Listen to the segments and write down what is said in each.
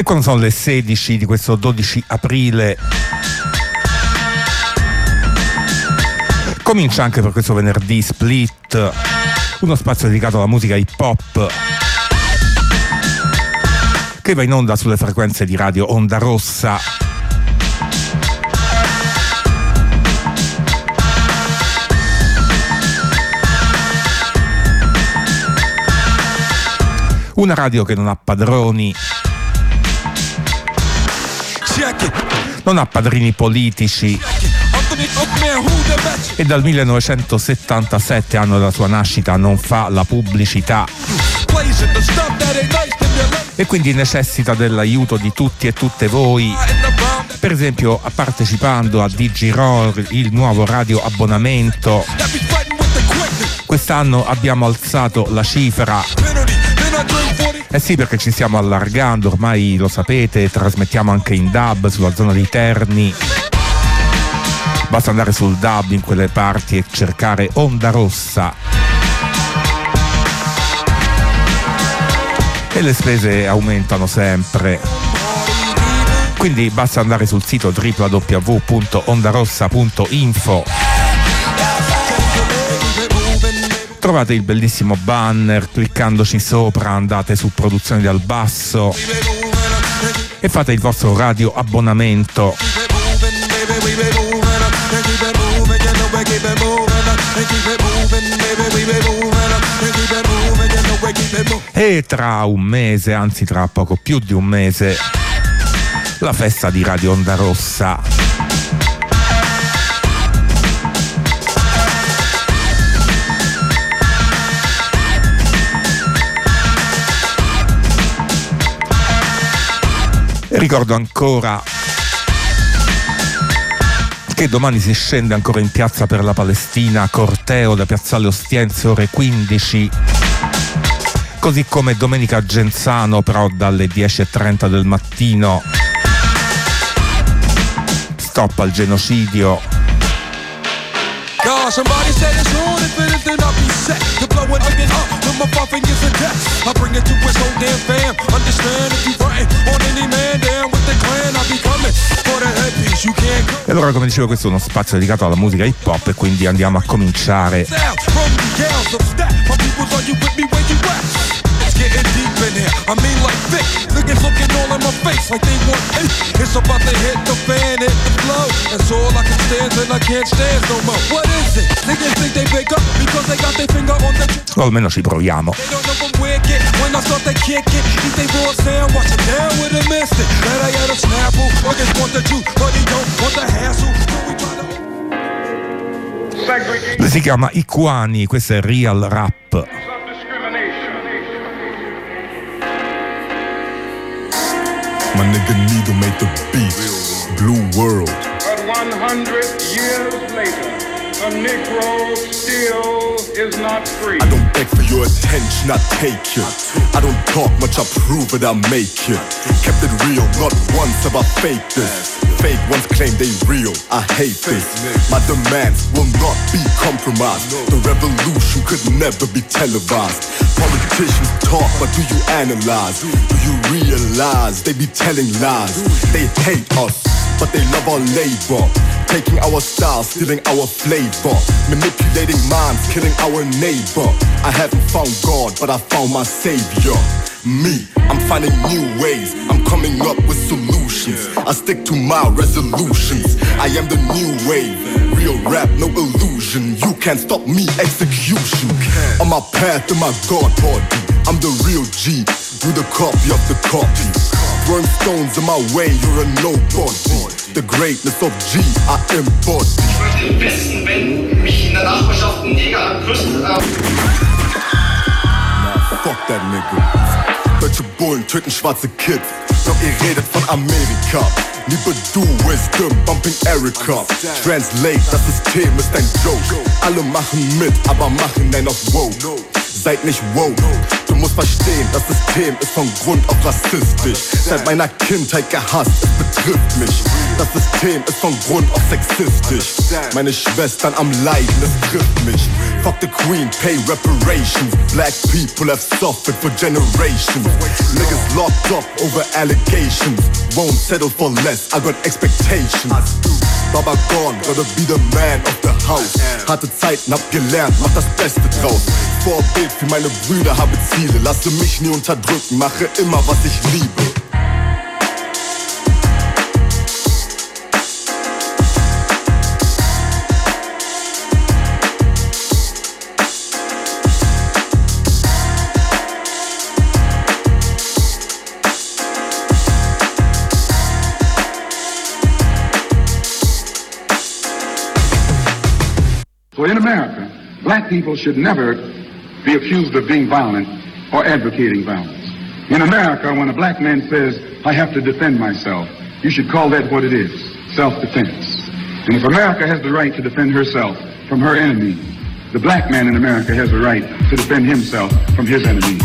Quando sono le 16 di questo 12 aprile comincia anche per questo venerdì Split, uno spazio dedicato alla musica hip hop che va in onda sulle frequenze di Radio Onda Rossa. Una radio che non ha padroni, non ha padrini politici e dal 1977, anno della sua nascita, non fa la pubblicità e quindi necessita dell'aiuto di tutti e tutte voi, per esempio partecipando a DigiRoll, il nuovo radio abbonamento. Quest'anno abbiamo alzato la cifra. Sì, perché ci stiamo allargando, ormai lo sapete, trasmettiamo anche in DAB sulla zona di Terni. Basta andare sul DAB in quelle parti e cercare Onda Rossa. E le spese aumentano sempre. Quindi basta andare sul sito www.ondarossa.info. Trovate il bellissimo banner, cliccandoci sopra andate su Produzioni dal Basso e fate il vostro radio abbonamento. E tra un mese, anzi tra poco più di un mese, la festa di Radio Onda Rossa. Ricordo ancora che domani si scende ancora in piazza per la Palestina, corteo da Piazzale Ostiense ore 15, così come domenica Genzano, però dalle 10:30 del mattino. Stop al genocidio. Somebody said it's on if it is, then I'll be set to blow it again up with my 5 fingers of death. I bring it to his whole damn fam. Understand if you frontin' on any man down with the clan, I'll be coming for the headpiece. You can't go. E allora, come dicevo, questo è uno spazio dedicato alla musica hip hop e quindi andiamo a cominciare. Getting deep in here, I mean like thick. Niggas looking all in my face like they want hate. It's about to hit the fan, hit the flow. That's all I can stand and I can't stand no more. What is it? Niggas think they big up because they got their finger on the... O almeno ci proviamo. They don't know from where it get. When I start they kick it. Eat they raw sound, watch it down with a mystic. That I had a snapple. Niggas want the juice, but he don't want the hassle. So we try to... Si chiama Iquani, questo è Real Rap. My nigga Needle made the beat, Blue World. But 100 years later, a Negro still is not free. I don't beg for your attention, I take it. I don't talk much, I prove it, I make it. Kept it real, not once have I faked this. Fake ones claim they real, I hate this. My demands will not be compromised. The revolution could never be televised. Politicians talk, but do you analyze? Do you realize they be telling lies? They hate us, but they love our labor. Taking our style, stealing our flavor. Manipulating minds, killing our neighbor. I haven't found God, but I found my savior. Me, I'm finding new ways, I'm coming up with solutions. I stick to my resolutions. I am the new wave, real rap, no illusion. You can't stop me, execution. On my path to my God body, I'm the real G, you the copy of the copy. Throwing stones in my way, you're a nobody. The greatness of G, I embody. Ich möchte am besten, wenn mich in der Nachbarschaft ein Jäger angrüßt. Fuck that nigga. Deutsche Bullen töten schwarze Kids. Doch ihr redet von Amerika. Liebe du Wisdom, bumping Erica. Translate, das System ist ein Joke. Alle machen mit, aber machen einen auf Woke. Seid nicht woke. Du muss verstehen, das System ist von Grund auf rassistisch. Seit meiner Kindheit gehasst, es betrifft mich. Das System ist von Grund auf sexistisch. Meine Schwestern am Leiden, es trifft mich. Fuck the Queen, pay reparations. Black people have suffered for generations. Niggas locked up over allegations. Won't settle for less, I got expectations. Baba gone, gotta be the man of the house. Harte Zeiten, hab gelernt, mach das Beste draus. Vorbild für meine Brüder, habe Ziele. Lasse mich nie unterdrücken, mache immer was ich liebe. So in America, black people should never be accused of being violent or advocating violence. In America, when a black man says, I have to defend myself, you should call that what it is, self-defense. And if America has the right to defend herself from her enemies, the black man in America has the right to defend himself from his enemies.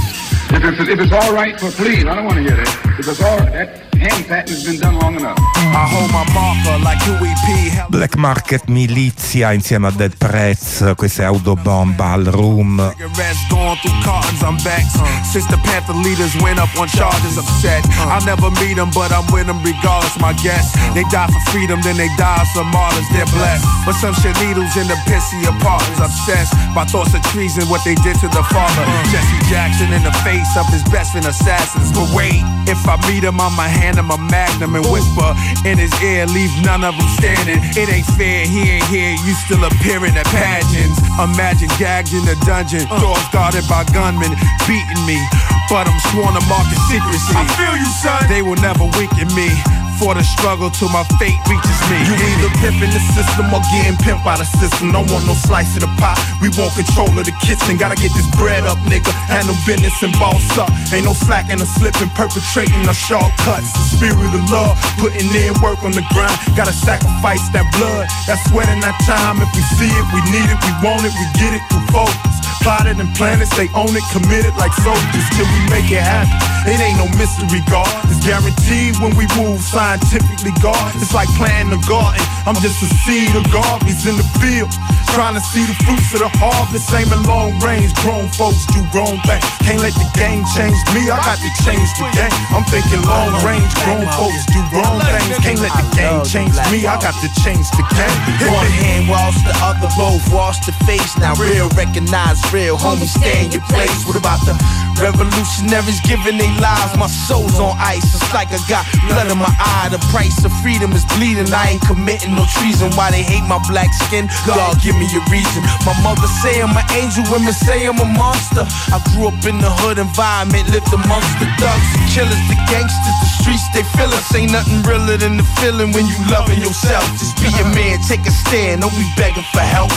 If it's all right, so please, I don't want to hear that. If it's all right, that hand patting has been done long enough. I hold my marker like UEP. Black Market Milizia insieme a Dead Prez, questa è Autobomb Ballroom. Going through cartons, I'm back. Since the Panther leaders went up on charges, upset. I'll never meet them, but I'm with them regardless, my guess. They die for freedom, then they die of some martyrs, they're blessed. But some shit needles in the pissy apartments, obsessed by thoughts of treason, what they did to the father. Jesse Jackson in the face of his best friend assassins. But wait, if I meet him, I'ma hand him a magnum and whisper in his ear, leave none of them standing. It ain't fair, he ain't here, you still appearing at pageants. Imagine gagged in the dungeon, doors guarded by gunmen, beating me, but I'm sworn to market secrecy. I feel you, son. They will never wink at me, for the struggle till my fate reaches me. You either pimping the system or getting pimped by the system. Don't want no slice of the pie, we want control of the kitchen. Gotta get this bread up, nigga, handle business and boss up. Ain't no slacking or slipping, perpetrating no shortcuts. The spirit of love, putting in work on the grind. Gotta sacrifice that blood, that sweat and that time. If we see it, we need it, we want it, we get it through focus. Plotted and planned, they own it, committed like soldiers till we make it happen. It ain't no mystery, God. It's guaranteed when we move scientifically, God. It's like planting a garden. I'm just a seed of garbage in the field, trying to see the fruits of the harvest. Aiming long range, grown folks do grown things. Can't let the game change me, I got to change the game. I'm thinking long range, grown folks do grown things. Can't let the game change me, I got to change the game. One hand wash the other, both wash the face. Now real, recognize real, homie, stay in your place. What about the revolutionaries giving their lives? My soul's on ice, it's like I got blood in my eye. The price of freedom is bleeding, I ain't committing no treason. Why they hate my black skin? God, give me a reason. My mother say I'm an angel, women say I'm a monster. I grew up in the hood environment, lived amongst the thugs, the killers, the gangsters, the streets, they feel us. Ain't nothing realer than the feeling when you loving yourself. Just be a man, take a stand, don't be begging for help.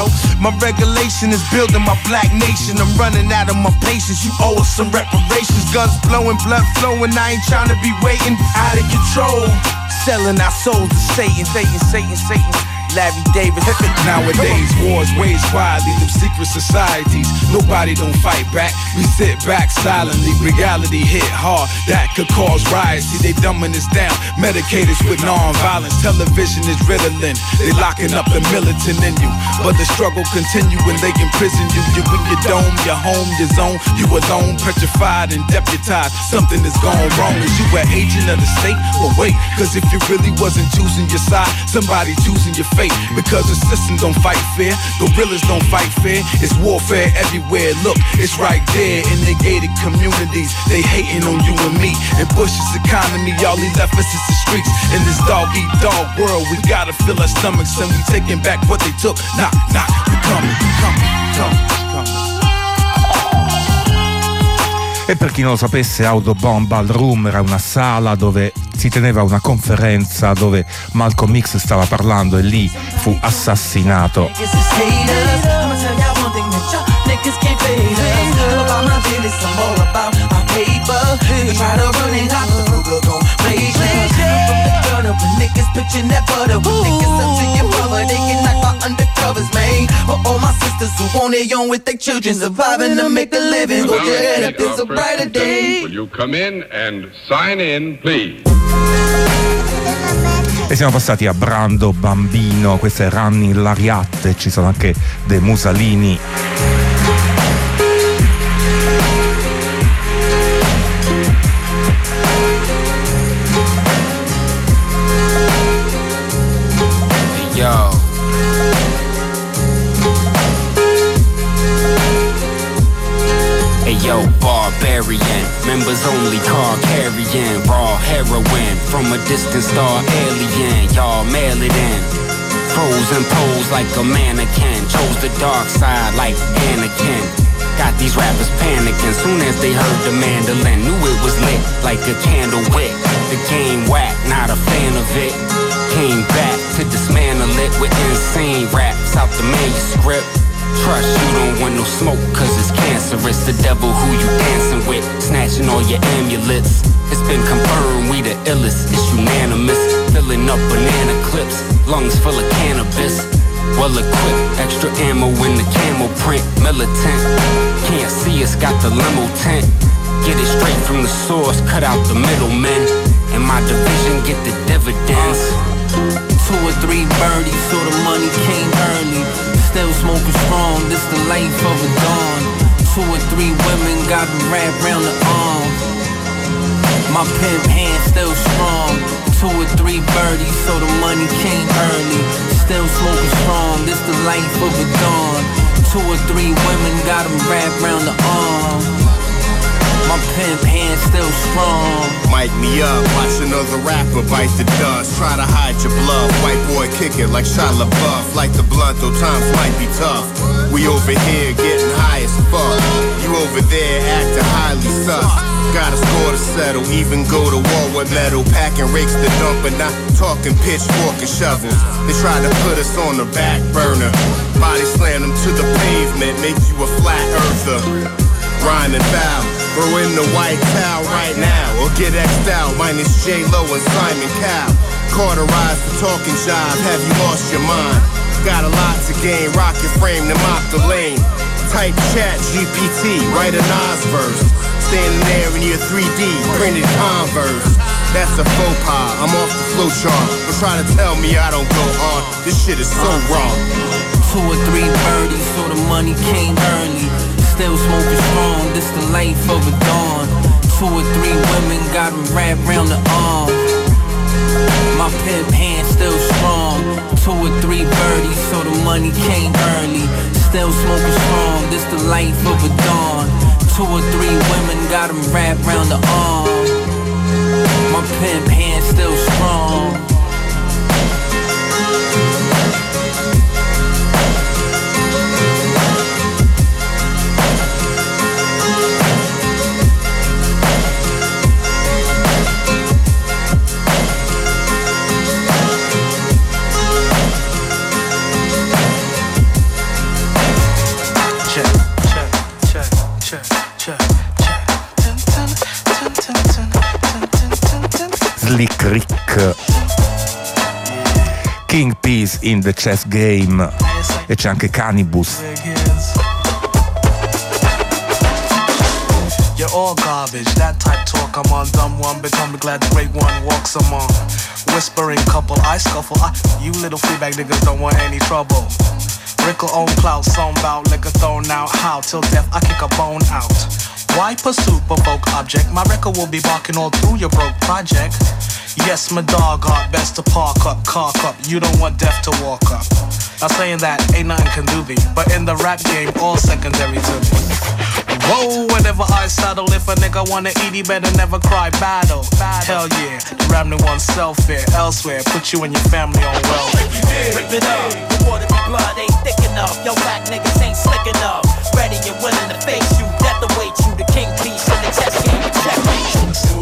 My regulation is building my black nation. I'm running out of my patience, you owe us some reparations. Guns blowing, blood flowing, I ain't trying to be waiting. Out of control, selling our souls to Satan. Larry Davis. Nowadays, wars waged quietly through secret societies. Nobody don't fight back. We sit back silently. Reality hit hard. That could cause riots. See, they dumbing us down. Medicated with non-violence. Television is riddling. They locking up the militant in you. But the struggle continue when they imprison you. You in your dome, your home, your zone. You alone, petrified and deputized. Something is gone wrong. Is you an agent of the state? But wait, cause if you really wasn't choosing your side, somebody choosing your fate. Because the system don't fight fair, gorillas don't fight fair. It's warfare everywhere. Look, it's right there in the gated communities. They hating on you and me. In Bush's economy, all he left us is the streets. In this dog-eat-dog world, we gotta fill our stomachs and we taking back what they took. Knock, knock, we coming. E per chi non lo sapesse, Autobomb Ballroom era una sala dove si teneva una conferenza dove Malcolm X stava parlando e lì fu assassinato. Undercovers, man, for all my sisters who on their own with their children, surviving to make a living. Hold your head up, it's a brighter day. Will you come in and sign in, please? E siamo passati a Brando Bambino, questo è Running Lariat, ci sono anche dei Musalini. Yo. Hey yo, barbarian, members only, car carrying, raw heroin, from a distant star alien, y'all mail it in. Frozen pose like a mannequin, chose the dark side like Anakin. Got these rappers panicking soon as they heard the mandolin. Knew it was lit like a candle wick. The game whack, not a fan of it. Came back to dismantle it with insane raps out the manuscript. Trust you don't want no smoke cause it's cancerous. The devil who you dancing with, snatching all your amulets. It's been confirmed we the illest, it's unanimous. Filling up banana clips, lungs full of cannabis. Well equipped, extra ammo in the camel print. Militant, can't see us, got the limo tent. Get it straight from the source, cut out the middlemen. And my division get the dividends. 2 or 3 birdies, so the money came early. Still smoking strong, this the life of a dawn. 2 or 3 women got me wrapped round the arm. My pimp hand still strong. 2 or 3 birdies, so the money came early. Still smoking strong, this the life of a dawn. 2 or 3 women got them wrapped round the arm. My pimp hand still strong. Mic me up, watch another rapper bite the dust. Try to hide your bluff, white boy kick it like Shia LaBeouf. Like the blunt, though times might be tough. We over here getting high as fuck. You over there acting highly sus. Got a score to settle, even go to war with metal. Packing rakes to dump, but not talking pitchfork and shovels. They try to put us on the back burner. Body slam them to the pavement, make you a flat earther. Rhyme and foul, throw in the white towel right now. Or get X'd out, minus J-Lo and Simon Cowell. Cauterize the talking jive, have you lost your mind? Got a lot to gain, rocket frame to mop the lane. Type chat, GPT, write a Nas verse. Standing there in your 3D, printed Converse. That's a faux pas, I'm off the flow chart. Don't try to tell me I don't go hard, this shit is so raw. 2 or 3 birdies, so the money came early. Still smoking strong, this the life of a dawn. 2 or 3 women got them wrapped round the arm. My pimp hand still strong. 2 or 3 birdies, so the money came early. Still smoking strong, this the life of a dawn. 2 or 3 women got them wrapped round the arm. My pimp hand still strong. Slick Rick, King Peace in the Chess Game, e c'è anche Cannibus. You're all garbage, that type talk, I'm on dumb one, become the glad the great one walks among. Whispering couple, I scuffle, you little feedback niggas don't want any trouble. Rickle own clout, song bout, liquor thrown out, how till death I kick a bone out. Why pursue provoke object? My record will be barking all through your broke project. Yes, my dog art best to park up, cark up. You don't want death to walk up. Not saying that ain't nothing can do thee, but in the rap game, all secondary to me. Whoa, whenever I saddle, if a nigga wanna eat, he better never cry battle. Hell yeah, ram to oneself here, elsewhere, put you and your family on welfare. Rip it up, the water and blood ain't thick enough. Yo, whack niggas ain't slick enough. Ready and willing to face you, death await you, the king piece in the chess game. Check me. Trish.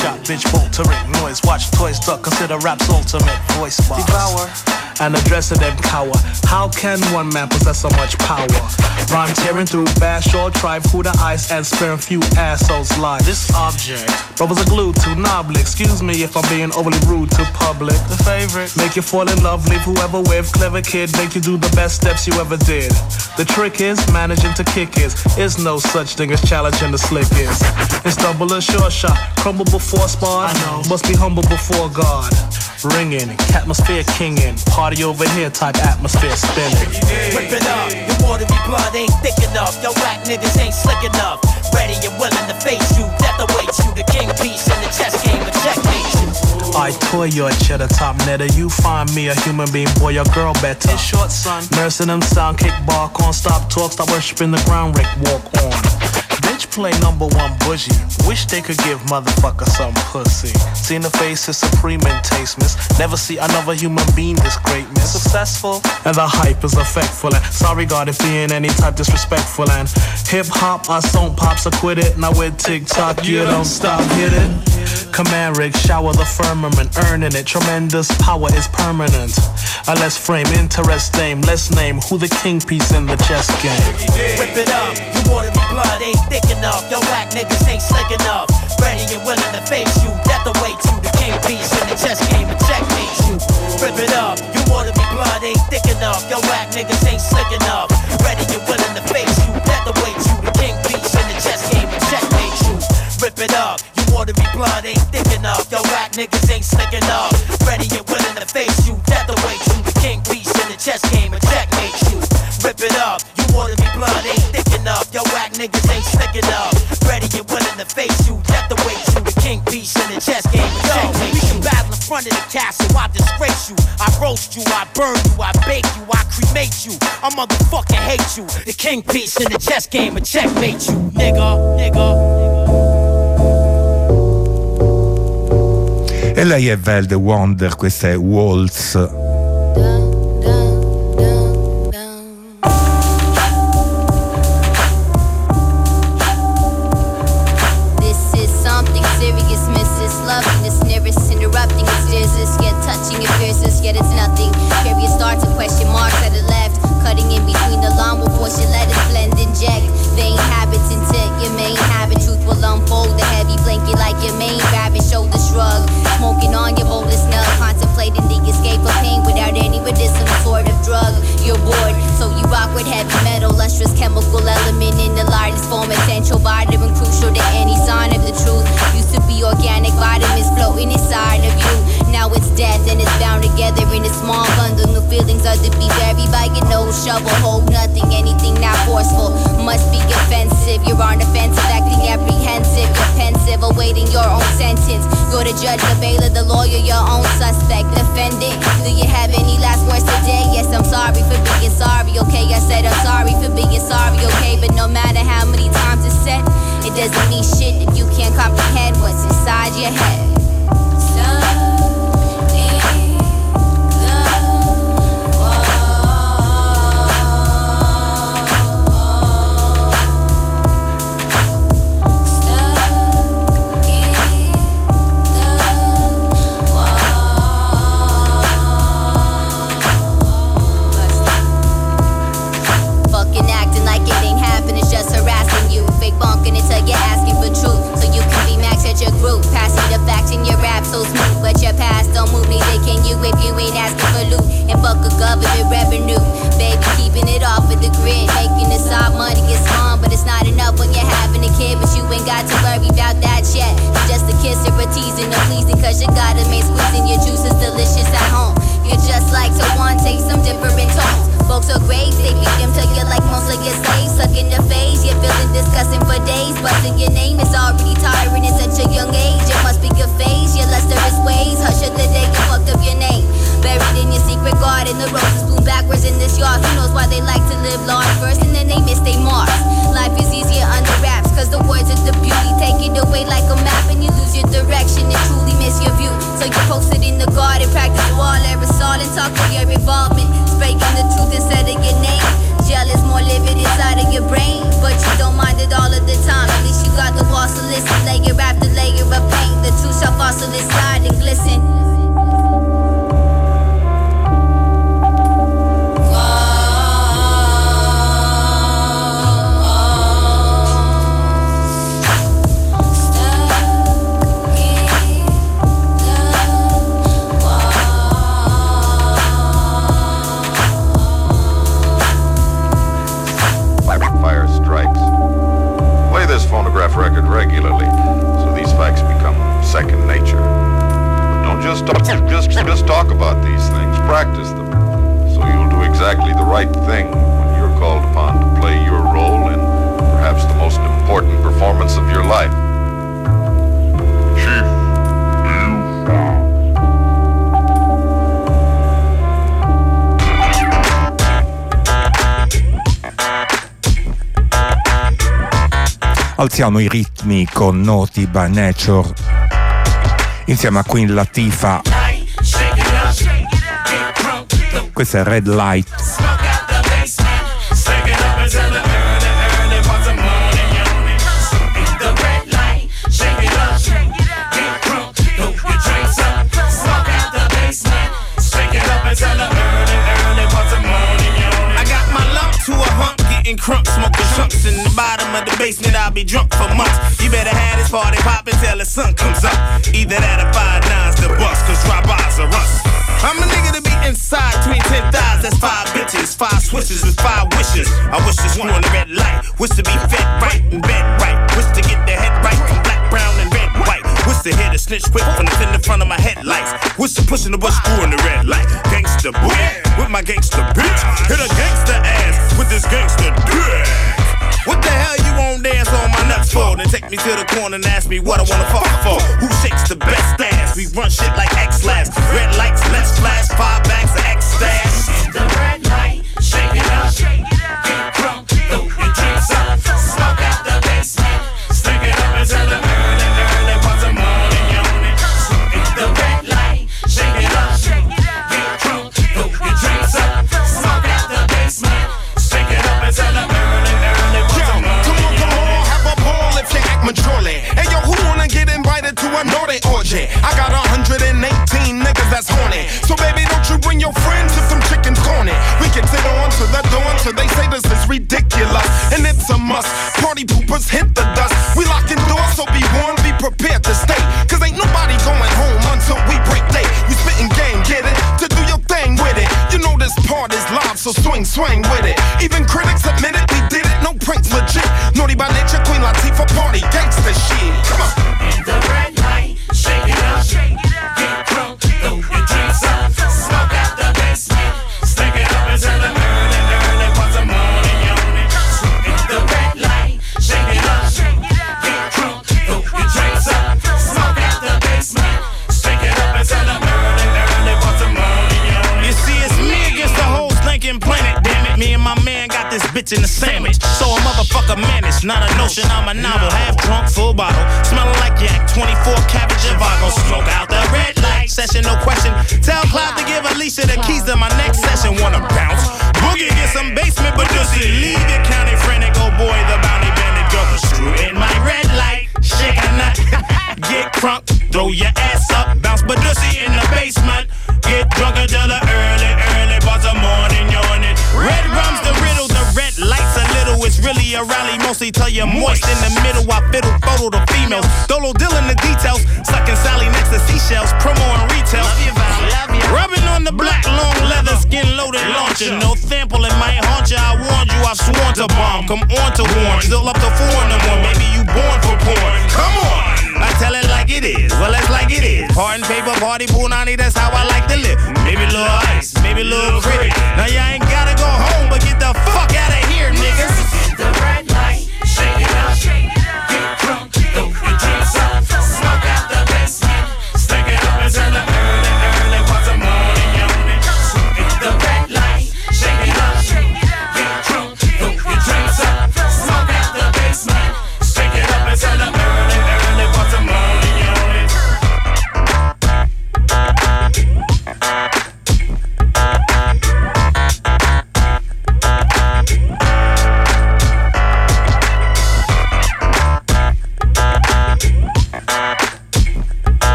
shot, bitch bolt to ring noise. Watch toys duck, consider rap's ultimate voice box. Devour and address them cower. How can one man possess so much power? Rhyme tearing through bash or tribe, who the ice and sparing few assholes live. This object, brothers are glued to knobbly. Excuse me if I'm being overly rude to public. The favorite, make you fall in love, leave whoever with. Clever kid, make you do the best steps you ever did. The trick is managing to kick is no such thing as challenging the slickest. It's double a sure shot, crumble before spawn. I know, must be humble before God. Ringing, atmosphere kinging, party over here type atmosphere spinning. Rip it up, your watery blood ain't thick enough. Your whack niggas ain't slick enough. Ready and willing to face you, death awaits you. The king piece in the chess game, a checkmate you. I toy your cheddar top netter. You find me a human being, boy, your girl better. In short, son, nursing them sound kick bark on. Stop talk, stop worshiping the ground, Rick walk on. Bitch play number one bougie. Wish they could give motherfucker some pussy. Seen the face is supreme in taste, miss. Never see another human being this great, miss. Successful, and the hype is effectful. And sorry God if being any type disrespectful. And hip hop, I don't pops, I quit it. Now with TikTok, you don't stop, hit it. Command rig, shower the firmament, earning it. Tremendous power is permanent. Let's frame interest name. Let's name who the king piece in the chess game. Rip it up, you watery blood ain't thick enough. Your whack niggas ain't slick enough. Ready and willing to face you, death awaits you. The king piece in the chess game, a checkmate you. Rip it up, you watery blood ain't thick enough. Your whack niggas ain't slick enough. Ready and willing to face you, death awaits you. The king piece in the chess game, a checkmate you. Rip it up, you watery blood ain't thick enough. Your whack niggas ain't slick enough. Ready and willing to face you, death awaits you. The king piece in the chess game, a checkmate you. Rip it up, you watery blood ain't thick enough. Your whack niggas ain't slick enough. Ready and willing to face you, death awaits you. The king piece in the chess game, a checkmate. We can battle in front of the castle. I disgrace you, I roast you, I burn you, I bake you, I cremate you. I motherfucking hate you. The king piece in the chess game, a checkmate you, nigga, nigga. E lei è Vel the Wonder, questa è Waltz. Shovel, hold nothing, anything not forceful must be offensive. You're on offensive, acting apprehensive, you're pensive, awaiting your own sentence. You're the judge, the bailiff, the lawyer, your own suspect, defendant. Do you have any last words today? Yes, I'm sorry for being sorry, okay? I said I'm sorry for being sorry, okay? But no matter how many times it's said, it doesn't mean shit if you can't comprehend what's inside your head. Layer after layer of paint, the two just talk about these things, practice them. So you'll do exactly the right thing when you're called upon to play your role in perhaps the most important performance of your life. Chief, Alziamo i ritmi con Naughty by Nature insieme a Queen Latifah. Questa è Red Light. Crunk, smoking chunks in the bottom of the basement. I'll be drunk for months. You better have this party poppin' till the sun comes up. Either that or 5 9s the bus, cause drive-bys are us. I'm a nigga to be inside between 10 thighs. That's 5 bitches, 5 switches with 5 wishes. I wish this one on the red light. Wish to be fed right and bed right. Wish to get the head right from black, brown, and red, white. Wish to hear the snitch quick from the fender front of my headlights. Wish to pushing the bus screw in the red light. Gangsta booty with my gangsta bitch. Hit a gangsta ass with this gangsta dick. What the hell you won't dance on my nuts for? Then take me to the corner and ask me what I wanna fuck for. Who shakes the best ass? We run shit like X-Labs. Red lights, let's flash 5 bags of X-Stash. The red light, shake it up. Get drunk, throw your drinks up. Smoke out the basement. Stick it up until the early parts of morning yawning. The red light, shake it up. Get drunk, throw your drinks up. Smoke out the basement. Stick it up until the early parts of morning. Come on, have a ball if you act maturely. Hey yo, who wanna get invited to a naughty orgy? I got 118 niggas that's horny. So baby, don't you bring your friends if them chickens corny. We can sit on to the dawn till they say this is ridiculous. And it's a must, party poopers hit the dust. We locking doors, so be warned, be prepared to stay. Cause ain't nobody going home until we break day. We spitting game, get it? To do your thing with it. You know this part is live, so swing with it. Even critics admit it, we did it, no pranks legit. Naughty by nature, Queen Latifah party, gangsta shit. Come on. In the red light, shake it up. Get drunk, throw your drinks up. Smoke out the basement. Stick it up until the early parts of morning yawning. In the red light, shake it up. Get drunk, throw your drinks up. Smoke out the basement. Stick it up until the early parts of morning yawning. You see, it's me against the whole stinking planet, damn it. Me and my man got this bitch in the sandwich. So a motherfucker managed, not a notion, I'm a novel. Half drunk, full bottle, smelling like yak, 24 cabbage and Vago. Smoke out the red light session, no question. Tell Clyde to give Alicia the keys to my next session. Wanna bounce, boogie, get some basement, but just leave your county frantic, oh boy, the bounty bandit, double screw in my red light. Shake a nut, get crunk, throw your ass up, bounce Badussy in the basement. Get drunk until the early parts of morning yawning. Red rum's the riddle, the red lights a little. It's really a rally, mostly till you're moist in the middle. I fiddle, photo the females. Dolo dealing the details. Sucking Sally next to seashells. Promo and retail. Love you. Rubbing on the black, long leather, skin loaded launcher. No sample, it might haunt you. I warned you, I sworn to bomb. Come on to warn. Still up to 4 in the morning. Maybe you born for porn. Come on. I tell it like it is, well it's like it is. Hard and paper, party, punani, that's how I like to live. Maybe a little ice, maybe a little cricket. Now y'all ain't gotta go home, but get the fuck out of here, niggas. The red light, shake it up. Get drunk, throw your drinks up. Smoke out the basement. Stick it up until the early parts of morning yawning. The red light, shake it up. Get drunk, throw your drinks up. Smoke out the basement. Stick it up until the early parts of morning yawning.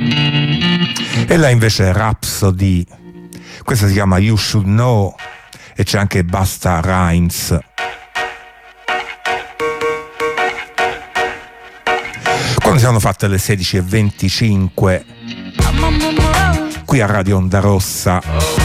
E là invece Rhapsody, questa si chiama You Should Know e c'è anche Busta Rhymes. Quando si sono fatte le 16:25 qui a Radio Onda Rossa,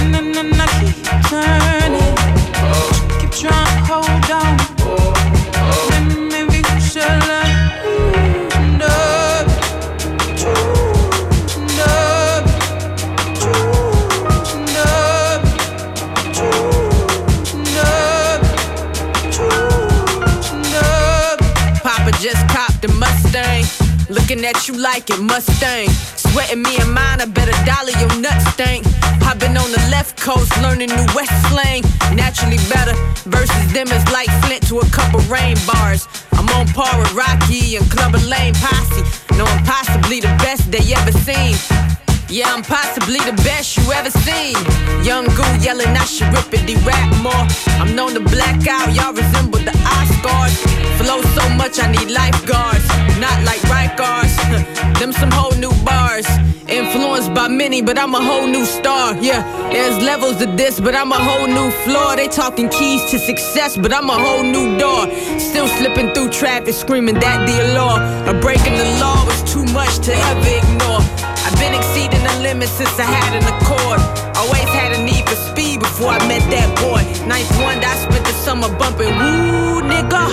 Papa just copped a Mustang, looking at you like it Mustang. Sweating me and mine, I bet $1 your nuts stink. I've been on the left coast learning new West slang. Naturally better versus them is like Flint to a couple rain bars. I'm on par with Rocky and Clubber Lane Posse. No, I'm possibly the best they ever seen. Yeah, I'm possibly the best you ever seen. Young Goo yelling, I should rippity rap more. I'm known to black out, y'all resemble the Oscars. Flow so much, I need lifeguards. Not like Rikers, them some whole new bars. Influenced by many, but I'm a whole new star. Yeah, there's levels to this, but I'm a whole new floor. They talking keys to success, but I'm a whole new door. Still slipping through traffic, screaming that the law. Or breaking the law was too much to ever ignore. I've been exceeding the limit since I had an Accord. Always had a need for speed before I met that boy. Ninth Wonder, I spent the summer bumping woo nigga.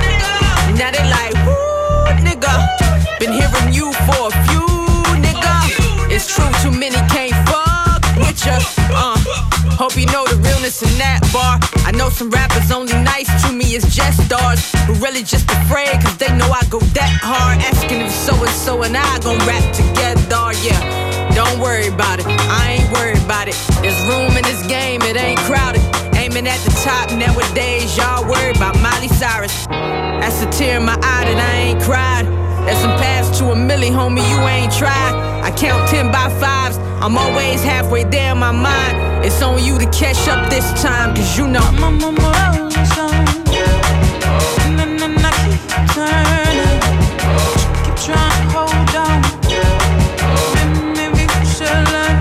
Now they like woo nigga. Been hearing you for a few nigga. It's true, too many can't fuck with ya. Hope you know the realness in that bar. I know some rappers only nice to me is just stars, who really just afraid cause they know I go that hard. Asking if so and I gon' rap together, yeah. Don't worry about it, I ain't worried about it. There's room in this game, it ain't crowded. Aiming at the top nowadays, y'all worried about Miley Cyrus. That's a tear in my eye that I ain't cried. There's some paths to a milli, homie, you ain't tried. I count 10 by 5s, I'm always halfway there in my mind. It's on you to catch up this time, cause you know I'm on my road zone. And I keep turning, keep trying to hold on. Maybe we should learn.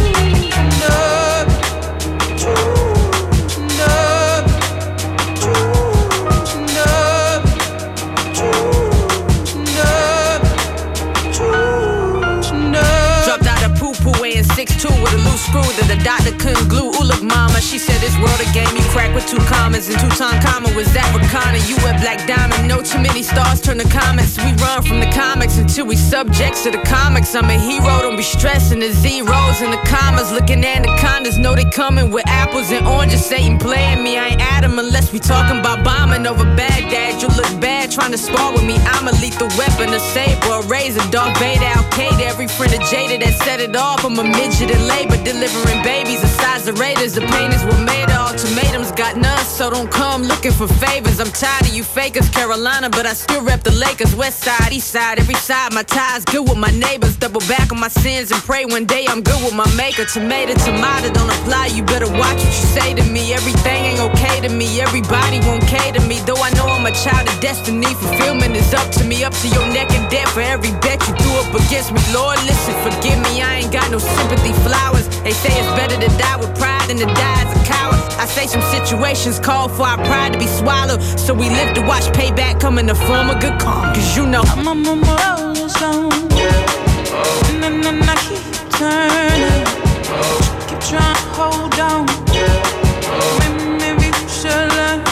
Weighing 6'2" with a loose screw that the doctor couldn't glue. Ooh, look, mama, she said this world a game you crack with 2 commas and 2 Tutankhamun was Africana. You wear black diamond, no too many stars turn to comets. We run from the comics until we subjects to the comics. I'm a hero, don't be stressing the zeros and the commas. Looking anacondas, know they coming with apples and oranges. Satan playing me, I ain't Adam unless we talking about bombing over Baghdad. You look bad trying to spar with me. I'm a lethal weapon, a saber, a razor, Darth Vader, Al-Qaeda. Every friend of Jada that set it off. I'm a midget in labor, delivering babies the size of Raiders. The paintings were made of ultimatums, got none, so don't come looking for favors. I'm tired of you fakers, Carolina, but I still rep the Lakers. West side, east side, every side, my ties good with my neighbors. Double back on my sins and pray one day I'm good with my maker. Tomato, tomato, don't apply, you better watch what you say to me. Everything ain't okay to me, everybody won't cater me. Though I know I'm a child of destiny, fulfillment is up to me. Up to your neck and dead for every bet you threw up against me. Lord, listen, forgive me, I ain't got no sympathy flowers. They say it's better to die with pride than to die as a coward. I say some situations call for our pride to be swallowed, so we live to watch payback come in the form of good karma. Cause you know I'm on my road zone, and then I keep turning, keep trying to hold on. Maybe we should learn.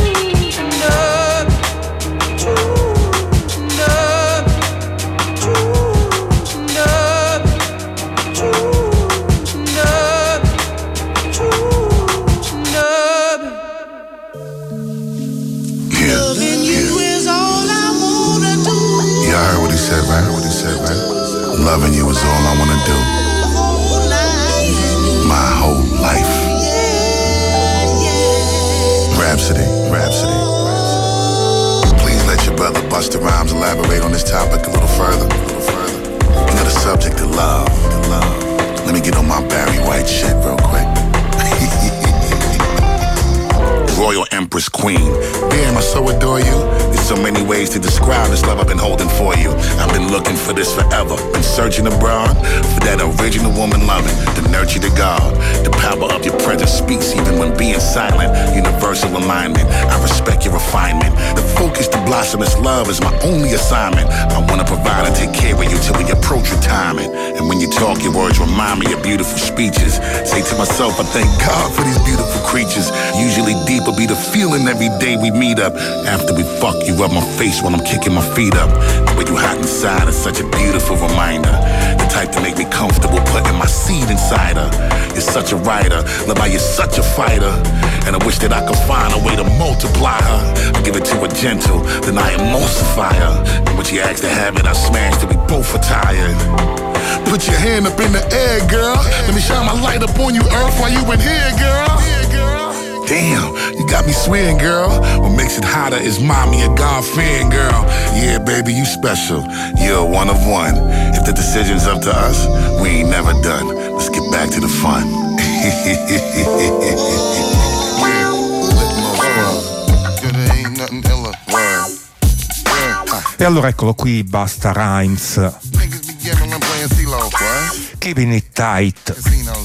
Loving you is all I wanna do. My whole life. Rhapsody. Please let your brother Busta Rhymes elaborate on this topic a little further. You know the subject of love. Let me get on my Barry White shit real quick. royal empress queen. Damn, I so adore you. There's so many ways to describe this love I've been holding for you. I've been looking for this forever. Been searching abroad for that original woman loving, to nurture the God. The power of your presence speaks even when being silent. Universal alignment. I respect your refinement. The focus to blossom this love is my only assignment. I wanna provide and take care of you till we approach retirement. And when you talk, your words remind me of beautiful speeches. Say to myself, I thank God for these beautiful creatures. Usually deeper be the feeling every day we meet up. After we fuck, you rub my face when I'm kicking my feet up. The way you hot inside is such a beautiful reminder. The type to make me comfortable putting my seed inside her. You're such a writer, love how you're such a fighter. And I wish that I could find a way to multiply her. I give it to her gentle, then I emulsify her. And when she asks to have it, I smash till we both are tired. Put your hand up in the air, girl. Let me shine my light up on you, Earth, while you in here, girl. Damn, you got me swearing, girl. What makes it hotter is mommy, a God-fearing girl. Yeah, baby, you special. You're one of one. If the decision's up to us, we ain't never done. Let's get back to the fun. E allora eccolo qui, Busta Rhymes. Keeping it tight.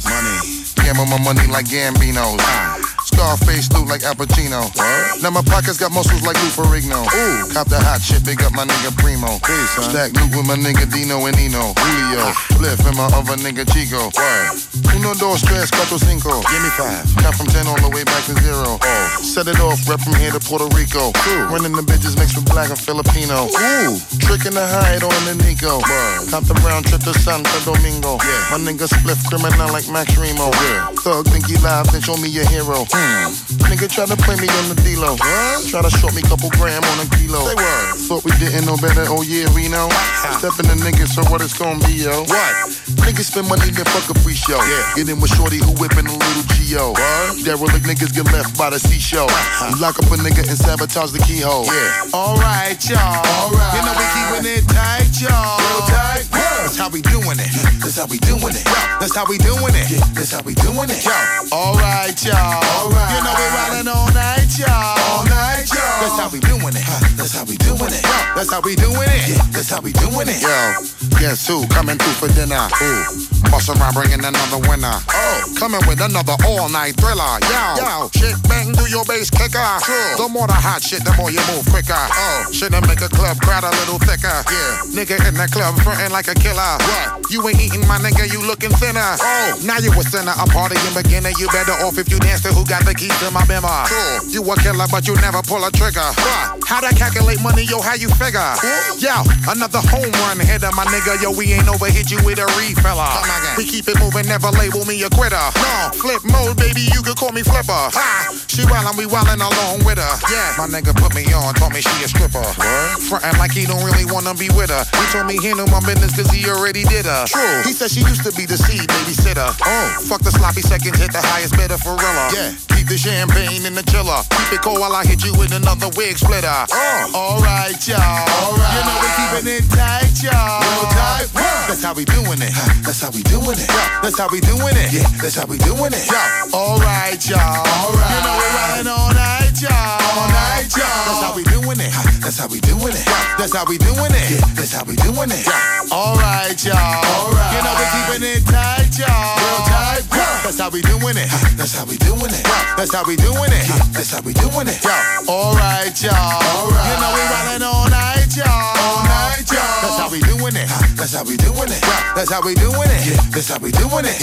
Gamble my money like Gambino. Scarface loot like Al Pacino. Now my pockets got muscles like Lou Ferrigno. Ooh, cop the hot shit, big up my nigga Primo. Stack loot with my nigga Dino and Nino. Julio, Bliff and my other nigga Chico. Uno, dos, tres, cuatro, cinco. Give me 5. Count from 10 all the way back to 0. Set it off, rep from here to Puerto Rico. Running the bitches mixed with black and Filipino. Ooh, tricking the hide on the Nico. Cop the round trip to Santo Domingo. My nigga spliff criminal like Max Remo. Thug think he live, then show me your hero. Nigga try to play me on the D-Lo. Try to short me couple gram on a kilo. Say what? Thought we didn't know better, oh yeah, we know. Stepping the niggas, so what it's gonna be, yo? What? Niggas spend money, then fuck a free show. Get in with shorty who whipping a little G.O. Derelict niggas get left by the seashore. You lock up a nigga and sabotage the keyhole. Alright, y'all. You know we keeping it tight, y'all. Real tight. That's how we doing it. That's how we doing it. That's how we doing it. That's how we doing it. Alright, y'all. You know we riding all night, y'all. All night, y'all. That's how we doing it. That's how we doing it. That's how we doing it. That's how we doing it. Yo, guess who coming through for dinner? Ooh, bust around bringing another winner. Oh, coming with another all-night thriller. Yo, shit bang do your bass kicker. The more the hot shit, the more you move quicker. Oh, shit'll make a club crowd a little thicker. Yeah, nigga in the club frontin' like a killer. What? You ain't eating, my nigga, you looking thinner. Oh, now you a sinner, I'm partying beginner. You better off if you dance to who got the keys to my bimmer. You a killer, but you never pull a trigger. How to calculate money, yo, how you figure? Yo, another home run hitter, my nigga. Yo, we ain't overhit you with a refiller. We keep it moving, never label me a quitter. No, flip mode, baby, you could call me Flipper. She wildin', we wildin' along with her. Yeah, my nigga put me on, told me she a stripper. Frontin' like he don't really wanna be with her. He told me he knew my business cause he already did her. True. He said she used to be the seed babysitter. Oh, fuck the sloppy seconds, hit the highest bidder for real. Yeah, keep the champagne in the chiller. Keep it cold while I hit you with another wig splitter. Alright, y'all. You know we keeping it tight, y'all. Real tight. That's how we doing it. That's how we doing it. That's how we doing it. Yeah, that's how we doing it. Alright, y'all. You know we riding all night, y'all. All night, y'all. That's how we doing it. That's how we doing it. That's how we doing it. Yeah, that's how we doing it. Alright, y'all. You know we keeping it tight, y'all. Real tight. That's how we doing it. That's how we doing it. That's how we doing it. That's how we doing it. Alright, y'all. You know we riding all night, y'all. All night, y'all. That's how we doing it. That's how we doing it. That's how we doing it. That's how we doing it.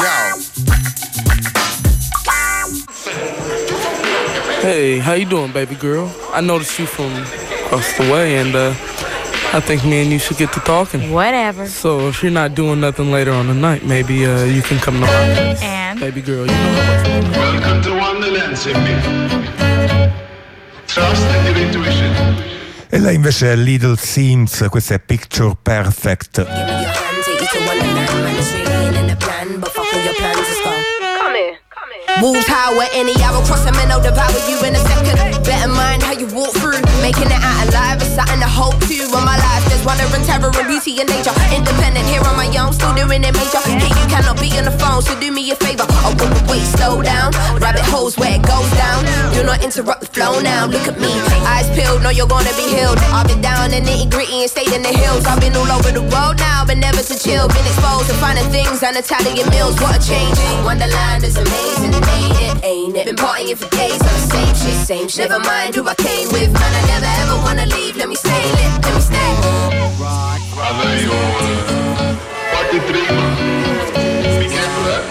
Hey, how you doing, baby girl? I noticed you from across the way, and I think me and you should get to talking. Whatever. So if you're not doing nothing later on the night, maybe you can come to my place. And? Baby girl, you know how much. Welcome to Wonderland, Sydney. Trust in your intuition. E lei invece è Little Sims, questa è Picture Perfect. Give me your hand, take you to Wonderland. Man, it's really in the plan, but fuck all your plans, let's go. Come here, come here. Wolves howl at any hour, cross them and I'll devour you in a second. Better mind how you walk through, making it out alive is something to hope to. On my life, there's wonder and terror and beauty and nature. Independent here on my own, still doing it major. Here you cannot be on the phone, so do me a favor. Oh, wait, slow down. Rabbit holes where it goes down. Do not interrupt the flow now. Look at me, eyes peeled, know you're gonna be healed. I've been down in nitty gritty and stayed in the hills. I've been all over the world now, but never to chill. Been exposed to finding things and Italian meals. What a change. Wonderland is amazing, ain't it? Been partying for days on the same shit. Never mind who I came with, man, I never ever wanna leave. Let me stay lit, let me stay. Guarda, io qualche prima. Be careful that.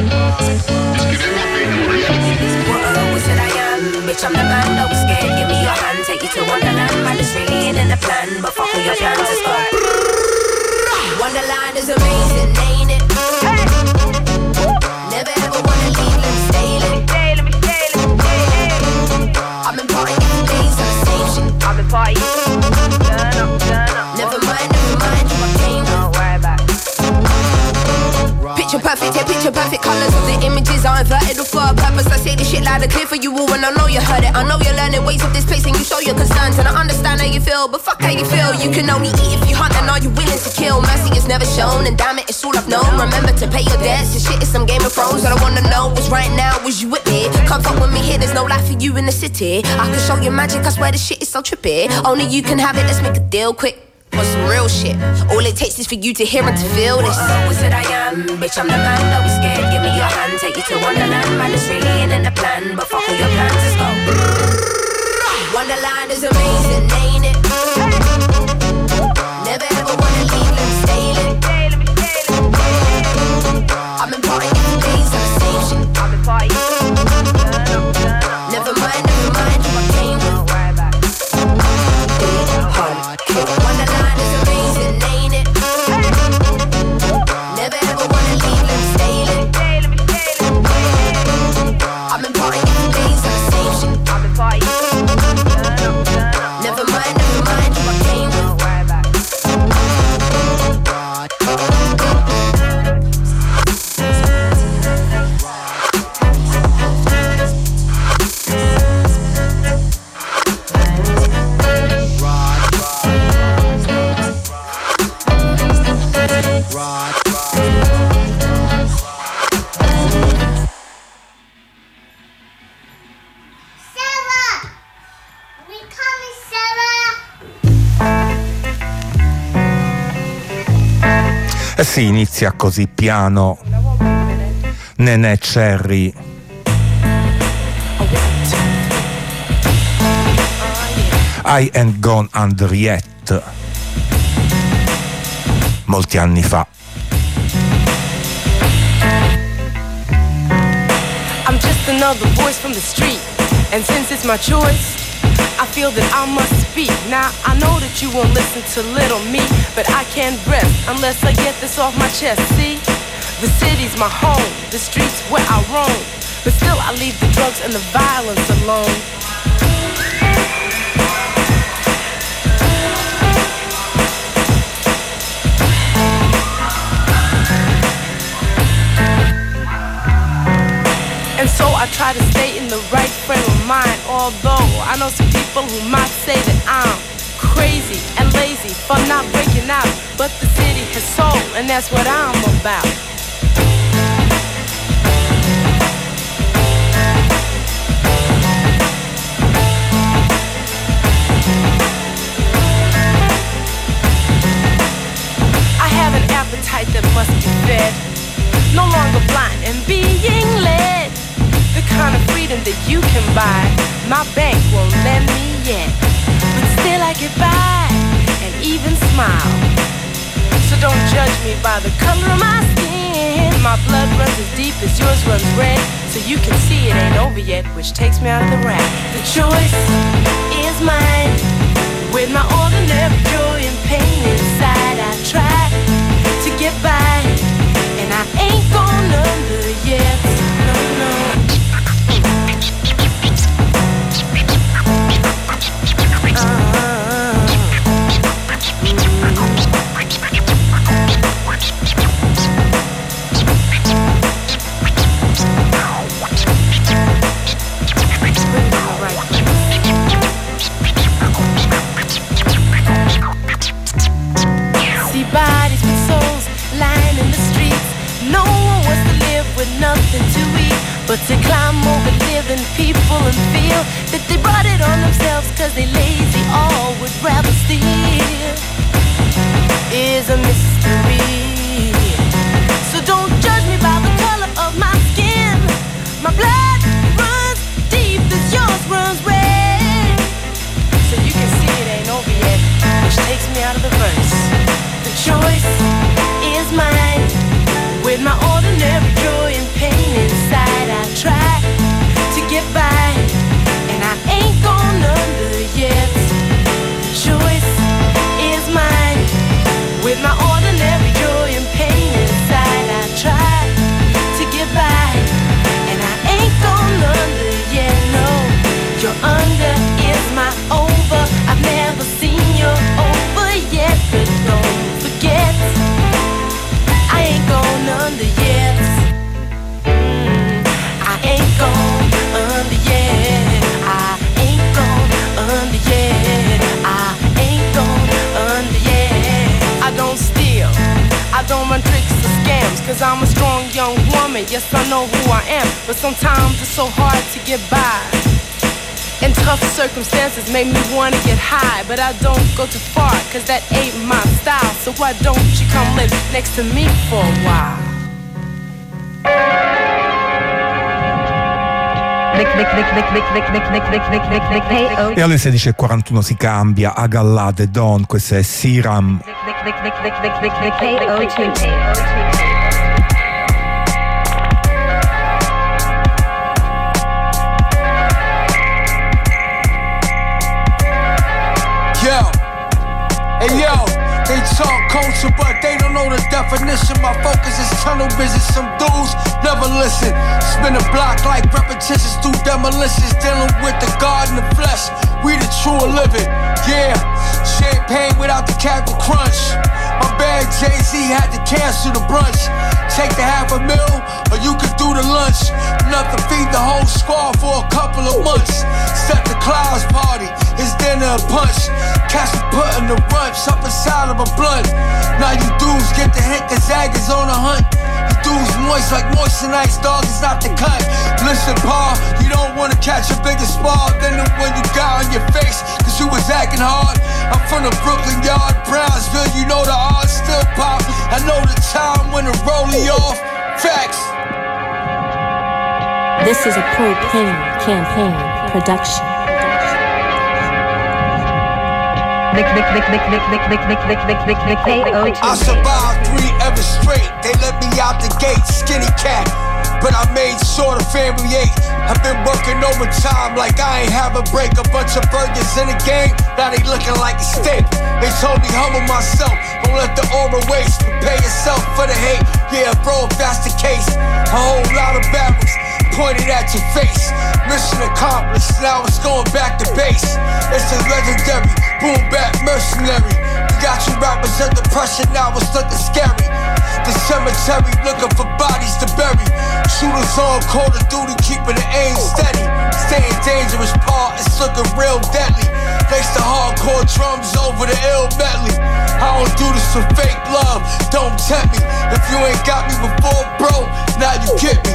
What was it I am? Bitch, I'm the man, don't be scared. Give me your hand, take you to Wonderland. Man, this really ain't in the plan, but fuck all your plans, it's gone. Wonderland is amazing, ain't it? Never ever wanna leave, let me stay lit. I've been partying for days on the same shit. I've been partying. Turn up. Never mind, who I came with. Don't worry about it. Picture perfect, yeah, picture perfect. Colours of the images are inverted or for a purpose. I say this shit loud and clear for you all, and I know you heard it. I know you're learning ways of this place and you show your concerns, and I understand how you feel, but fuck how you feel. You can only eat if you hunt, and are you willing to kill? Mercy is never shown, and damn it, it's all I've known. Remember to pay your debts. This shit is some Game of Thrones. All I wanna know was right now, was you with me? Come fuck with me here, there's no life for you in the city. I can show you magic, I swear this shit is so trippy. Only you can have it, let's make a deal quick. For some real shit. All it takes is for you to hear and to feel this. Who is it I am? Bitch, I'm the man, don't be scared. Give me your hand, take you to Wonderland. Man, it's really ain't in the plan, but fuck all your plans, let's go. Wonderland is amazing, ain't it? Never ever wanna leave, let me stay lit. I've been partying for days on the same shit. I've been partying. Never mind, who I came with. Don't worry about it. Wonderland is amazing, ain't it? Never ever wanna leave, let me stay lit. I've been partying for days on the same shit. I've been partying. Never mind, who I came with. Don't worry about it. Eh sì, inizia così piano. Nenè Cherry. I Ain't Gone Under Yet. Molti anni fa. I'm just another voice from the street, and since it's my choice, I feel that I must speak. Now I know that you won't listen to little me, but I can't rest unless I get this off my chest. See, the city's my home, the streets where I roam, but still I leave the drugs and the violence alone. And so I try to stay in the right frame of mind, although I know some people who might say that I'm crazy and lazy for not breaking out. But the city has soul, and that's what I'm about. I have an appetite that must be fed, no longer blind and being led. The kind of freedom that you can buy, my bank won't lend me yet, but still I get by and even smile. So don't judge me by the color of my skin. My blood runs as deep as yours runs red, so you can see it ain't over yet, which takes me out of the rap. The choice is mine, with my ordinary joy and pain inside. I try to get by, and I ain't gone under yet. No, no. with nothing to eat but to climb over living people and feel that they brought it on themselves cause they lazy, all would rather steal. Is a mystery. So don't judge me by the color of my skin. My blood runs deep as yours runs red. So you can see it ain't over yet, which takes me out of the verse. The choice is mine. With my ordinary joy and pain inside, I try to get by, and I ain't gone under yet. The choice is mine. With my ordinary joy and pain inside, I try to get by, and I ain't gone under yet. No, your under is my over. I've never seen your over yet, but don't forget, I ain't gone under yet. I ain't gone under yet. I ain't gone under yet. I ain't gone under yet. I don't steal, I don't run tricks or scams, cause I'm a strong young woman. Yes, I know who I am, but sometimes it's so hard to get by. And tough circumstances make me wanna get high, but I don't go too far, cause that ain't my style. So why don't you come live next to me for a while? E alle 16:41 si cambia a Gallade Don, questa è Siram. Hey yo, they talk culture, but they don't know the definition. My focus is tunnel vision. Some dudes never listen. Spin a block like repetitions through demolitions. Dealing with the God in the flesh. We the true living. Yeah, champagne without the Captain Crunch. My bad Jay-Z had to cancel the brunch. Take the $500,000, or you could do the lunch. Enough to feed the whole squad for a couple of months. Set the clouds party, it's dinner and punch. Catch me putting the runch up inside of a blunt. Now you dudes get the hint, cause Zag is on a hunt. You dudes moist like moissanite, dog is not the cut. Listen, Pa, you don't wanna catch a bigger spar than the one you got on your face, cause you was acting hard. I'm from the Brooklyn Yard, Brownsville, you know the odds still pop. I know the time when the rolling off. Facts. This is a propane campaign production. I survived 3 ever straight. They let me out the gate, skinny cat, but I made sure the family ate. I've been working overtime like I ain't have a break. A bunch of burgers in the game, now they looking like a steak. They told me humble myself, don't let the aura waste. Prepare yourself for the hate, yeah bro, if that's the case. A whole lot of barrels pointed at your face. Mission accomplished, now it's going back to base. It's a legendary, boom back mercenary. We got you rappers under pressure, now it's looking scary. The cemetery looking for bodies to bury. Shooters on Call of Duty, keeping the aim steady. Staying dangerous, part, it's looking real deadly. Lace the hardcore drums over the ill medley. I don't do this for fake love, don't tempt me. If you ain't got me before, bro, now you get me.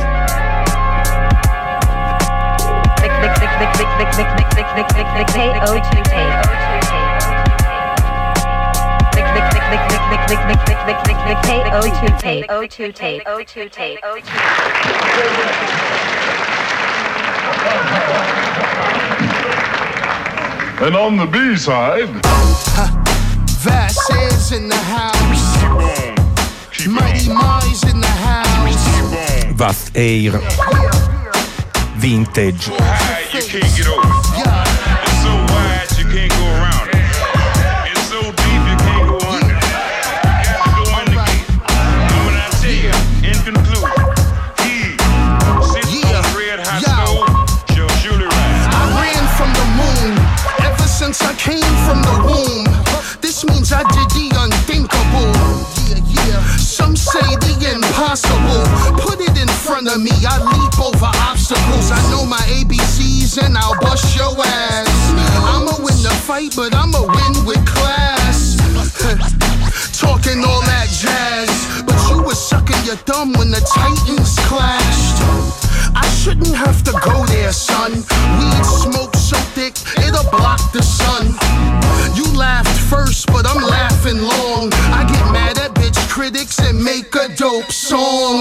And on the B-side, Vass is in the house. Mighty Mize in the house. Vast Air Vintage. you can't get over it. It's so wide you can't go around it. It's so deep you can't go under it. You got to go in the gate. And when I tell you, in conclusion, he sits on the red hot stove, she'll surely rise. I ran from the moon ever since I came from the womb. This means I did the unthinkable. Some say the impossible. Put it in front of me, I leap over obstacles. I know my ABCs and I'll bust your ass. I'ma win the fight, but I'ma win with class. Talking all that jazz, but you was sucking your thumb when the Titans clashed. I shouldn't have to go there, son. Weed smoke so thick, it'll block the sun. You laughed first, but I'm laughing long. I get mad at bitch critics and make a dope song.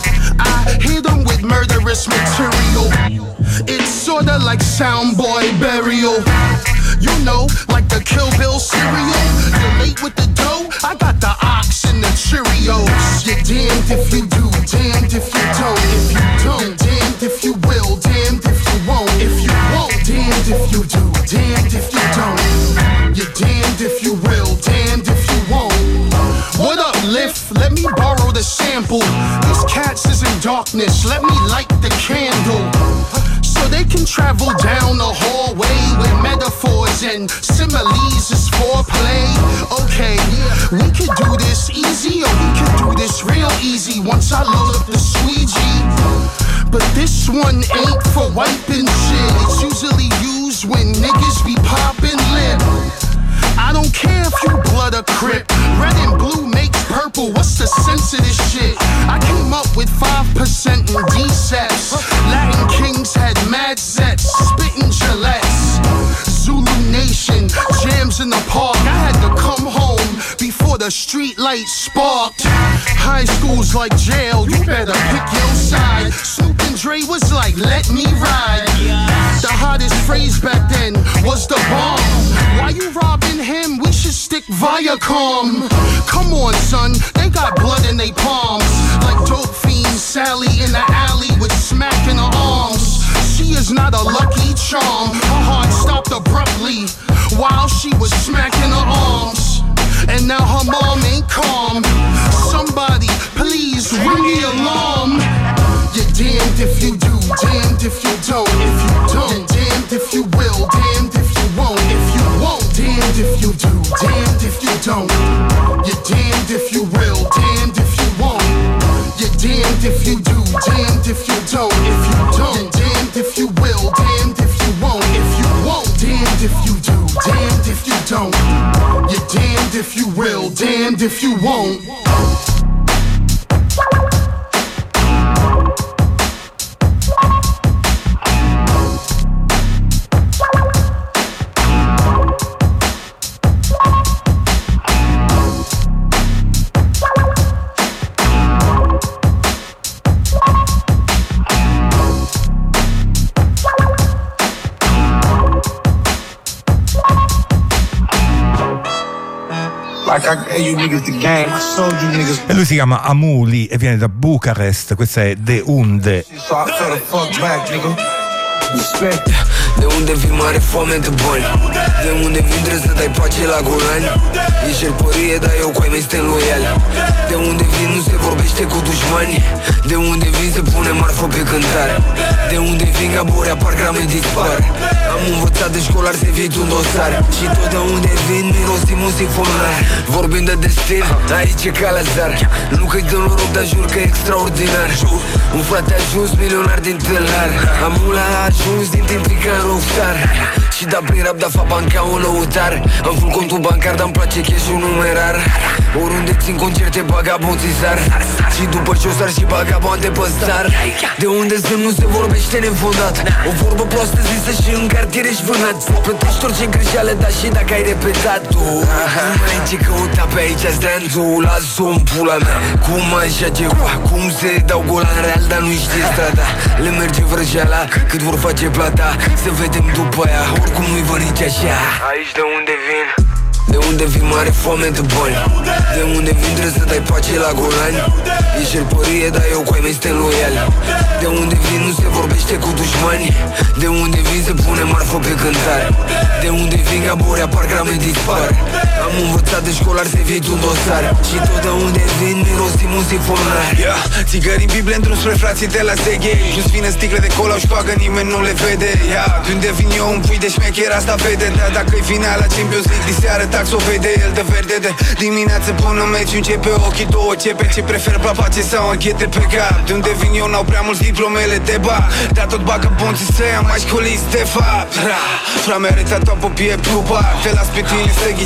I hit them with murderous material. It's sorta like Soundboy Burial. You know, like the Kill Bill cereal. You're late with the dough, I got the ox and the Cheerios. You're damned if you do, damned if you don't. If you don't, damned if you will, damned if you won't. If you won't, damned if you do, damned if you don't. You're damned if you will, damned if you won't. What up, Lift? Let me borrow the sample. These cats is in darkness, let me light the candle. So they can travel down the hallway with metaphors and similes is foreplay. Okay, we could do this easy or we could do this real easy once I load up the squeegee. But this one ain't for wiping shit. It's usually used when niggas be popping lip. I don't care if you blood or crip. Red and blue makes purple, what's the sense of this shit? I came up with 5% in D-sets. Latin kings had mad sets, spitting Gillettes. Zulu Nation, jams in the park. I had to come home before the street lights sparked. High school's like jail, you better pick your side. Snoop and Dre was like, let me ride. The hottest phrase back then was the bomb. Why you robbing him? We should stick Viacom. Come on, son, they got blood in they palms. Like dope fiend Sally in the alley with smack in her arms. She is not a lucky charm. Her heart stopped abruptly while she was smacking her arms. And now her mom ain't calm. Somebody, please ring the alarm. You're damned if you do, damned if you don't. If you don't, damned if you will, damned if you won't. If you won't, damned if you do, damned if you don't. You're damned if you will, damned if you won't. You're damned if you do, damned if you don't. If you don't, damned if you will, damned if you won't. If you won't, damned if you do, damned if you don't. You're damned if you will, damned if you won't. Like I gave you niggas the game, I sold you niggas. E lui si chiama Amuli e viene da Bucarest, questa è De Unde. So I fell the fuck back, nigga. Respect. De unde vin mare foame de bani? De unde vin trebuie să dai pace la golani? E șerpărie, dar eu cu ai mei suntem loiali. De unde vin nu se vorbește cu dușmani. De unde vin se pune marfă pe cântare. De unde vin ca bori apar grame dispar. Am învățat de școlar să evit un dosar. Și tot de unde vin mirosim un sifonar. Vorbind de destin, aici e ca la zar. Nu că-i de noroc, dar jur că e extraordinar. Un frate a ajuns milionar din tâlhar. Amula a ajuns din timpii ca rockstar. Și da prin rap, da fa bani ca un lăutar. Am full contul bancar, dar-mi place cash-ul numerar. Oriunde țin concerte, bagabonții sar. Și după ce o sar și bagabonte pe star. De unde sunt nu se vorbește nefondat. O vorbă proastă zisă și în cartier ești vânat. Plătești orice greșeală, dar și dacă ai repetat tu. Cum ai ce căuta pe aici stranțul? Las-o în pula mea. Cum așa ceva? Cum se dau gol în real, dar nu știe strada. Le merge vrăjeala, cât vor face plata. Să vedem după aia, oricum nu-i vă nici așa. Aici de unde vin? De unde vin mare foame de bani? De unde vin trebuie să dai pace la golani? E șerpărie, dar eu cu ai mei suntem loiali. De unde vin nu se vorbește cu dușmani. De unde vin se pune marfă pe cântare. De unde vin ca bori apar grame dispar. Am învățat de școlar să evit un dosar. Și tot de unde vin mirosim un sifonar. Țigări în Biblie într-un spre frații de la Zeghei. Plus vine sticle de cola și toagă, nimeni nu le vede. De unde vin eu un pui de șmecher, asta vede. Dar dacă-i finala la Champions League, diseară tax o vede. El de verde de dimineață până meciul începe ochii două cepe. Ce prefer papace sau închete pe cap? De unde vin eu n-au prea mulți diplomele de bag. Dar tot bagă bonții să ia mai școlist de fapt. Fra mi-a arătat pe piept lupac. Te las pe tine să ghicești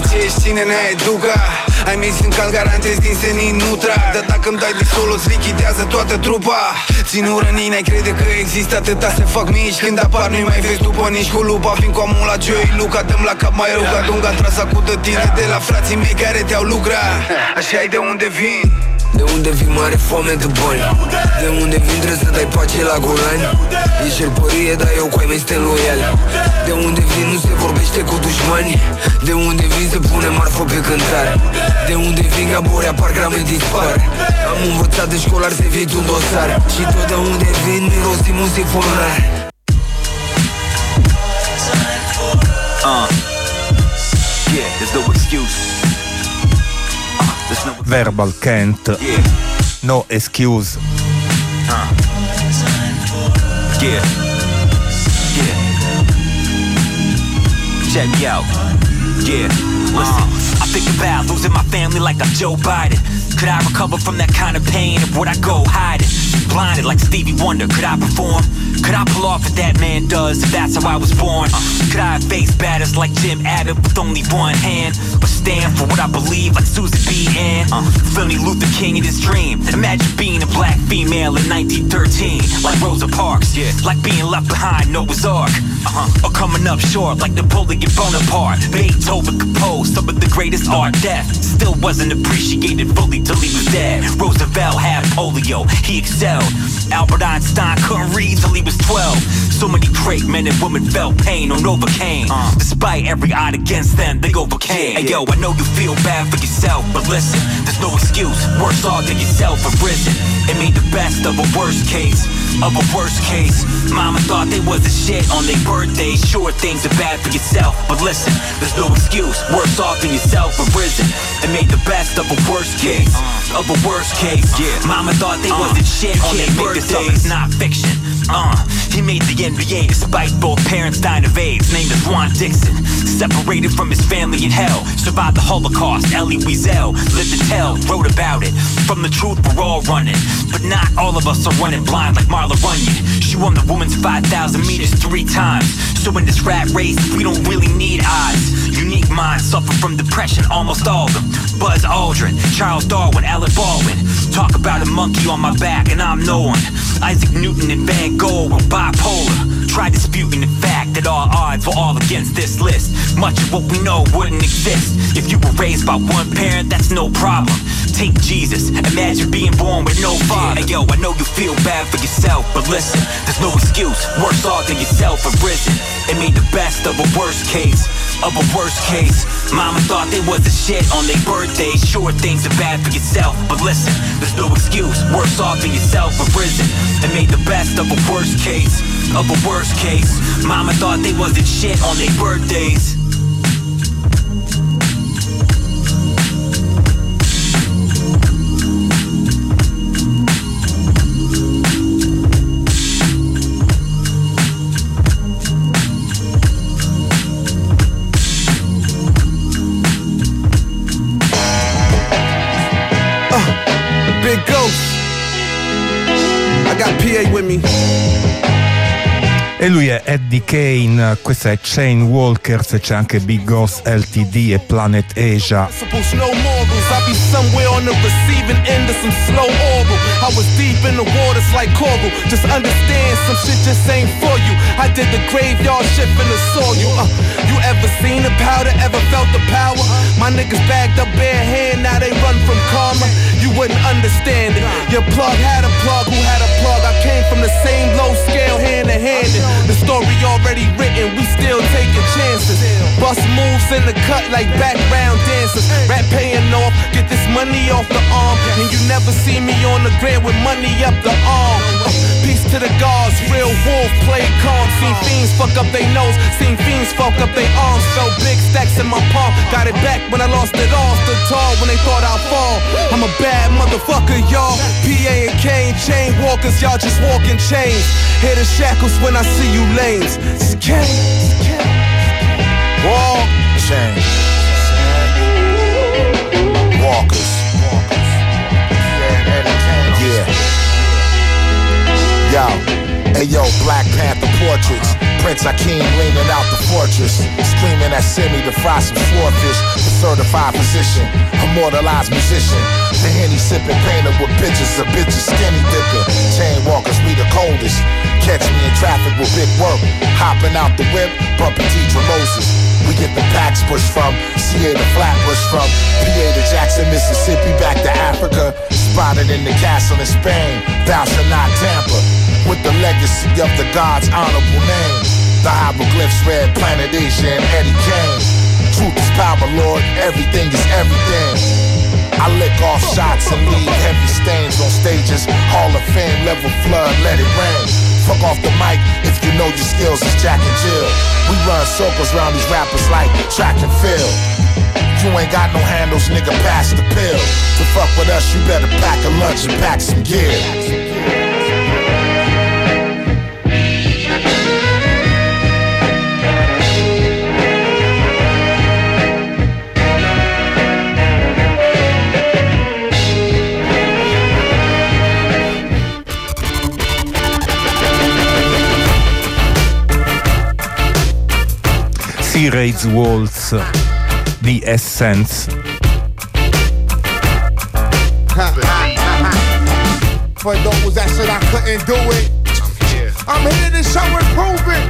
cine ne educa. Ai mei sunt cal garantezi din senin nu trag. Dar dacă îmi dai de solo îți lichidează toată trupa. Țin urănii, n-ai crede că există atâta se fac mici. Când apar nu-i mai vezi după nici cu lupa. Vin cu amul la Joey Luca, dăm la cap mai rău ca dunga trasa cu de tine. De la frații mei care te-au lucrat. Așa-i de unde vin. De unde vin mare foame de bani. De unde vin trebuie să dai pace la golani. E șerpărie, dar eu cu ai mei suntem loiali. De unde vin nu se vorbește cu dușmani. De unde vin se pune marfă pe cântare. De unde vin gabori apar grame dispar. Am învățat de școlar să evit un dosar. Și tot de unde vin mirosim un sifonar. Yeah, there's no excuse. Verbal Kent, no excuse. Yeah, yeah. Check me out. Yeah, listen. I think about losing my family like I'm Joe Biden. Could I recover from that kind of pain, or would I go hiding? Blinded like Stevie Wonder, could I perform? Could I pull off what that man does if that's how I was born? Could I face batters like Jim Abbott with only one hand? Or stand for what I believe like Susie B. Ann? Philly Luther King in his dream. Imagine being a black female in 1913, like Rosa Parks. Yeah. Like being left behind Noah's Ark. Or coming up short like Napoleon Bonaparte. Beethoven composed some of the greatest art. Death still wasn't appreciated fully till he was dead. Roosevelt had polio, he excelled. Albert Einstein couldn't read till he was 12. So many great men and women felt pain and overcame. Despite every odd against them, they overcame. Hey yo, I know you feel bad for yourself, but listen, there's no excuse. Worse off than yourself in prison. It made the best of a worst case. Of a worst case. Mama thought they was the shit on their birthday. Sure, things are bad for yourself, but listen, there's no excuse. Worse off than yourself in prison. It made the best of a worst case. Of a worst case. Mama thought they was the shit on their birthday. It's not fiction. He made the NBA despite both parents dying of AIDS. Named as Juan Dixon. Separated from his family in hell. Survived the Holocaust. Elie Wiesel lived to tell. Wrote about it. From the truth we're all running. But not all of us are running blind like Marla Runyon. She won the women's 5,000 meters 3 times. So in this rat race, we don't really need odds. Unique minds suffer from depression, almost all of them. Buzz Aldrin, Charles Darwin, Alec Baldwin. Talk about a monkey on my back and I'm no one. Isaac Newton and Van Gogh were bipolar. Try disputing the fact that all odds were all against this list. Much of what we know wouldn't exist. If you were raised by one parent, that's no problem. Take Jesus, imagine being born with no father. Hey yo, I know you feel bad for yourself, but listen, there's no excuse. Worse off than yourself in prison. It made the best of a worst case. Of a worst case. Mama thought they was the shit on their birthday. Sure, things are bad for yourself, but listen, there's no excuse. Worse off than yourself in prison. It made the best of a worst case. Of a worst case. Mama thought they was the shit on their birthdays. Big Ghost. I got PA with me. E lui è Eddie Kane, questa è Chain Walkers, e c'è anche Big Ghost LTD e Planet Asia. No morals, I be somewhere on the receiving end of some slow oral. I was deep in the waters like coral. Just understand, some shit just ain't for you. I did the graveyard shift in the soil. You ever seen the powder? Ever felt the power? My niggas bagged up bare hand, now they run from karma. You wouldn't understand it. Your plug had a plug who had a plug. I came from the same low scale, hand to hand. The story already written, we still taking chances. Bust moves in the cut like background dancers. Rap paying off, get this money off the arm. And you never see me on the ground with money up the arm. Peace to the gods, real wolf, play calm. Seen fiends fuck up they nose, seen fiends fuck up they arms. Felt big stacks in my palm, got it back when I lost it all. Stood tall when they thought I'd fall. I'm a bad motherfucker, y'all. PA and Kane, chain walkers, y'all just walking chains. Hear the shackles when I see you lanes. It's Kane. Walk, chain. Walkers. Yeah. Yo, hey yo, Black Panther portraits. Prince Akeem leaning out the fortress, screaming at Simi to fry some swordfish. The certified physician, immortalized musician. The Henny sipping, painted with pictures of bitches skinny dipping. Chain walkers, we the coldest. Catch me in traffic with big work. Hopping out the whip, bumping Tidra Moses. We get the packs pushed from CA to Flatbush, from PA to Jackson, Mississippi, back to Africa. Spotted in the castle in Spain, thou shalt not tamper with the legacy of the God's honorable name. The hieroglyphs read Planet Asia and Eddie Kane. Truth is power, Lord, everything is everything. I lick off shots and leave heavy stains on stages. Hall of Fame level flood, let it rain. Fuck off the mic if you know your skills is Jack and Jill. We run circles around these rappers like track and field. You ain't got no handles, nigga, pass the pill. To fuck with us, you better pack a lunch and pack some gear. Sea Raids Waltz di Essence. For those that said I couldn't do it, I'm here to show and prove it.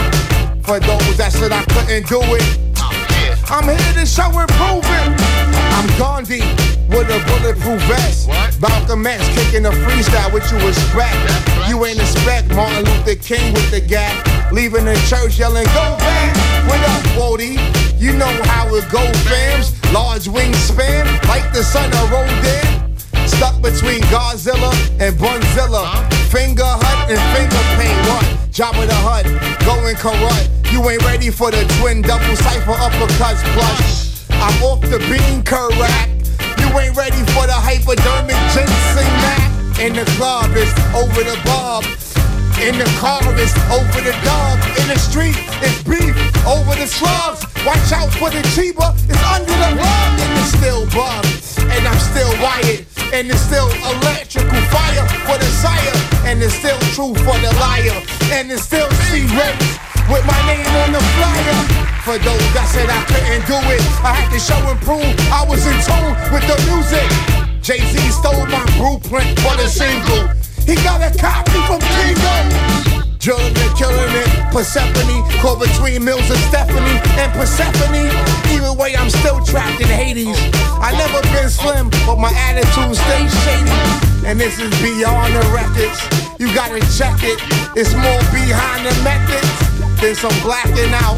For those that said I couldn't do it, I'm here to show and prove it. I'm Gandhi with a bulletproof vest. Malcolm X kicking a freestyle, what you expect? You ain't expect Martin Luther King with the gap, leaving the church yelling, go back. What up, Wody? You know how it go, fams. Large wingspan, like the son of Rodin. Stuck between Godzilla and Bunzilla. Finger hut and finger paint. What? Jabba the Hutt, going corrupt. You ain't ready for the twin double cipher uppercuts plus. I'm off the bean correct. You ain't ready for the hypodermic ginseng map. In the club, it's over the bob. In the car, it's over the dog. In the street, it's beef over the slugs. Watch out for the cheaper, it's under the rug. And it's still bug, and I'm still wired. And it's still electrical fire for the sire. And it's still true for the liar. And it's still C-Rates with my name on the flyer. For those that said I couldn't do it, I had to show and prove I was in tune with the music. Jay-Z stole my blueprint for the single. He got a copy from Kingo. Drilling and killing it, Persephone. Caught between Mills and Stephanie and Persephone. Either way, I'm still trapped in Hades. I never been slim, but my attitude stays shady. And this is beyond the records. You gotta check it. It's more behind the methods than some blacking out.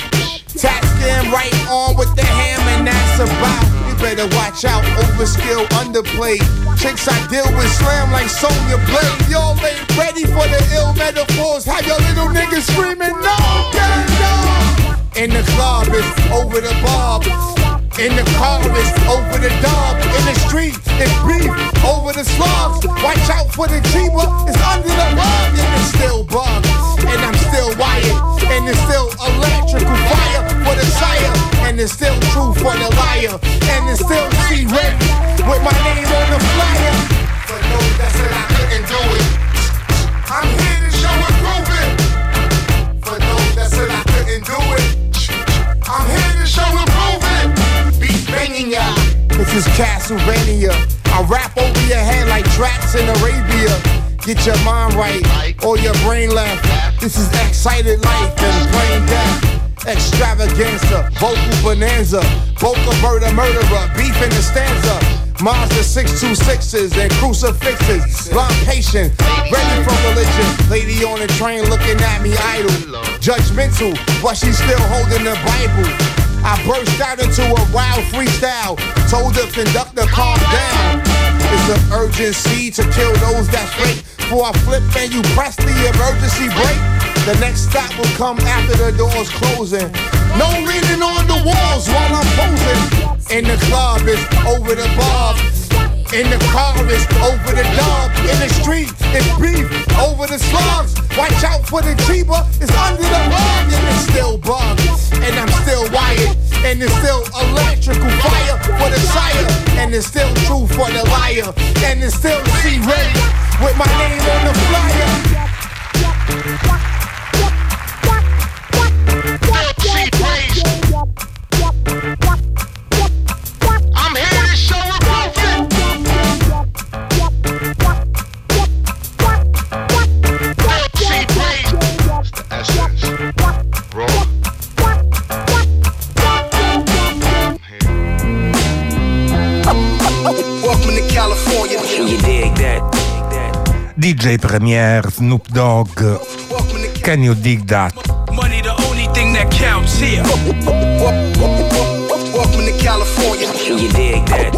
Tax skin right on with the ham, and that's about. You better watch out, overskill, underplayed. Chicks I deal with slam like Sonya Blade. Y'all ain't ready for the ill metaphors. Have your little niggas screaming, no, yeah, no. In the club, it's over the bob. In the car, it's over the dub. In the street, it's beef over the slugs. Watch out for the cheaper, it's under the rug. And it's still bug, and I'm still wired. And it's still electrical fire for the sire. And it's still true for the liar. And it's still C-Rated with my name on the flyer. For those that said I couldn't do it, I'm here to show and prove it. For those that said I couldn't do it, I'm here to show and prove it. Beat banging ya. This is Castlevania. I rap over your head like Drax in Arabia. Get your mind right, or your brain left. This is excited life and plain death. Extravaganza, vocal bonanza, vocal murderer, beef in the stanza. Mazda 626s and crucifixes. Blind patient, ready for religion. Lady on the train looking at me idle. Judgmental, but she's still holding the Bible. I burst out into a wild freestyle. Told the conductor calm down. It's an urgency to kill those that's fake. Before I flip and you press the emergency brake. The next stop will come after the doors closing. No leaning on the walls while I'm posing. In the club, it's over the bob. In the car, it's over the dog. In the street, it's beef over the slugs. Watch out for the cheaper, it's under the rug. And it's still bug, and I'm still wired. And it's still electrical fire for the sire. And it's still true for the liar. And it's still C-Rated with my name on the flyer. praise. I'm here to show and prove it. See praise. It's the essence. Raw. Welcome to California. You dig that? DJ Premier, Snoop Dogg, Can You Dig That? Money the only thing that counts here. Welcome to California. You dig that?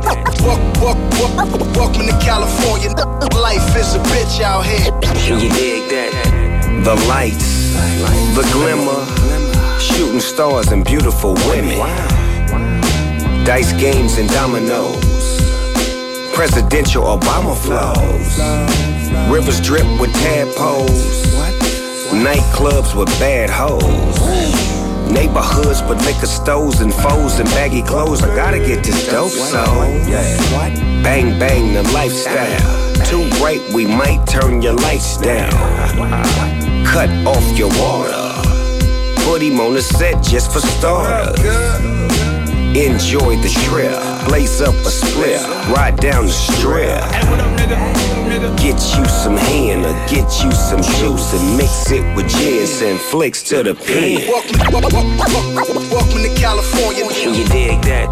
Welcome to California. Life is a bitch out here. You dig that? The lights, the glimmer, shooting stars and beautiful women. Dice games and dominoes. Presidential Obama flows. Rivers drip with tadpoles. Nightclubs with bad hoes. Neighborhoods with liquor stores and foes and baggy clothes. I gotta get this dope, so bang bang the lifestyle. Too bright, we might turn your lights down. Cut off your water. Put him on the set just for starters. Enjoy the trip, blaze up a split, ride down the strip. Get you some hen or get you some juice and mix it with gin, send flicks to the pen. Welcome to California. You dig that?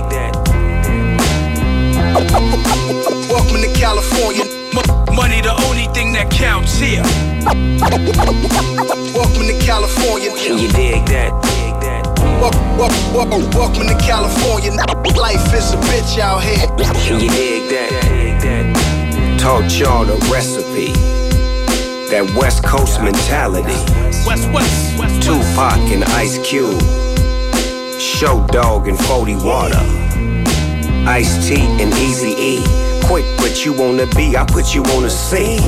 Welcome to California. Money the only thing that counts here. Welcome to California. You dig that? Welcome to California. Life is a bitch out here. You dig that? Taught y'all the recipe. That West Coast mentality. West. Tupac and Ice Cube. Show Dog and 40 Water. Ice-T and Eazy-E. Quick put you on the B, I put you on the C.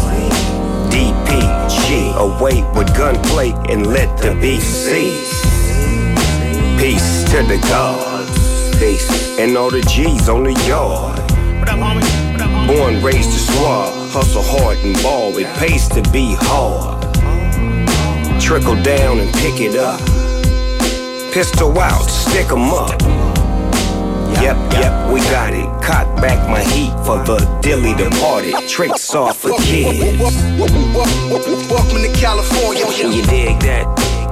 DPG, away with gunplay and let the beef cease. Peace to the gods, peace, and all the G's on the yard. Born, raised to swab, hustle hard and ball, it pays to be hard. Trickle down and pick it up. Pistol out, stick 'em up. Yep, we got it. Cock back my heat for the dilly departed. Tricks off for kids. Welcome to California. You dig that?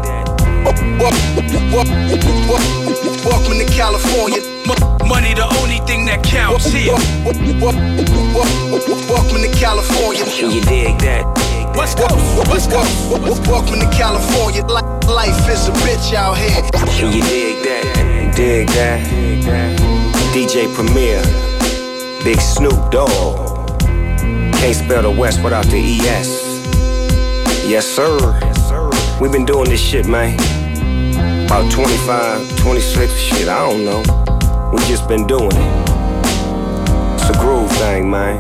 Welcome to California. Money the only thing that counts here. Welcome to California. You dig that? West Coast. Welcome to California. Life is a bitch out here. You dig that? Dig that? DJ Premier, Big Snoop Dogg. Can't spell the West without the ES. Yes, sir. We've been doing this shit, man. About 25, 26, shit, I don't know. We just been doing it. It's a groove thing, man.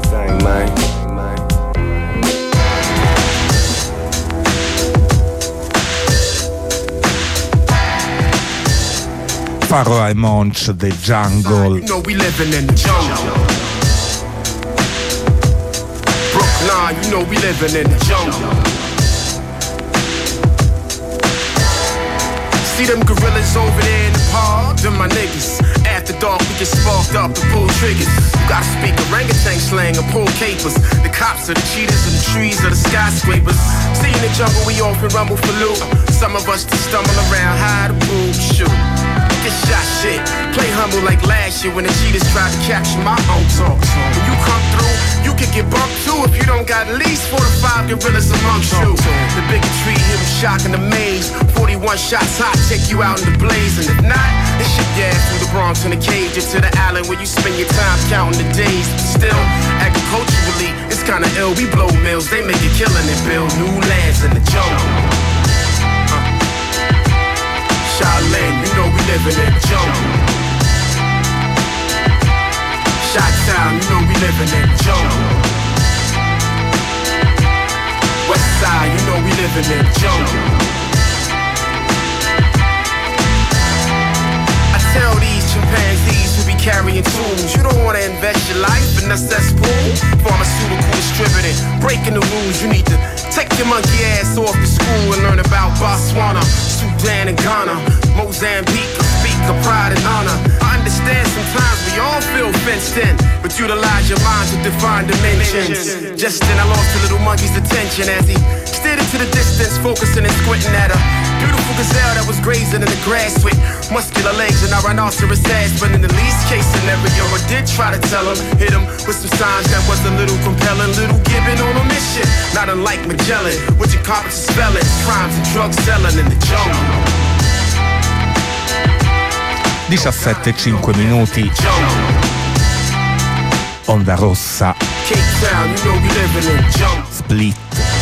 Pharoah and Monch, The Jungle. You know we living in the jungle. Brooklyn, you know we living in the jungle. See them gorillas over there in the park? Them my niggas. After dark, we get sparked up and pull triggers. You gotta speak orangutan slang and pull capers. The cops are the cheaters and the trees are the skyscrapers. See in the jungle, we often rumble for loot. Some of us just stumble around, hide the pool, shoot. Get shot shit. Play humble like last year when the cheaters tried to capture my own talk. When you come through, you can get bumped too if you don't got at least 4 to 5 gorillas amongst you. The bigotry, hit them shock in the maze. 41 shots hot, take you out in the blaze. And if not, they ship your ass through the Bronx in a cage or to the island where you spend your time counting the days. But still, agriculturally, it's kinda ill. We blow mills, they make a killing and build new lands in the jungle. Shaolin, you know we living in the jungle. Shot-Town, you know we living in the jungle. Westside, you know we living in the jungle. I tell these chimpanzees who be carrying tools, you don't wanna invest your life in a cesspool. Pharmaceutical distributed, breaking the rules, you need to Take your monkey ass off to school and learn about Botswana, Sudan and Ghana, Mozambique, speak of pride and honor. I understand sometimes we all feel fenced in, but utilize your mind to define dimensions. Just then I lost the little monkey's attention as he stared into the distance, focusing and squinting at a beautiful gazelle that was grazing in the grass with muscular legs and a rhinoceros ass. But in the least case scenario, I did try to tell him, hit him with some signs that was a little compelling. Little Gibbon on a mission, not unlike Magellan, with your carpets and spelling, crimes and drug selling in the jungle. 17:05 minuti. Onda Rossa. Cape Town, you know we living in junk. Split.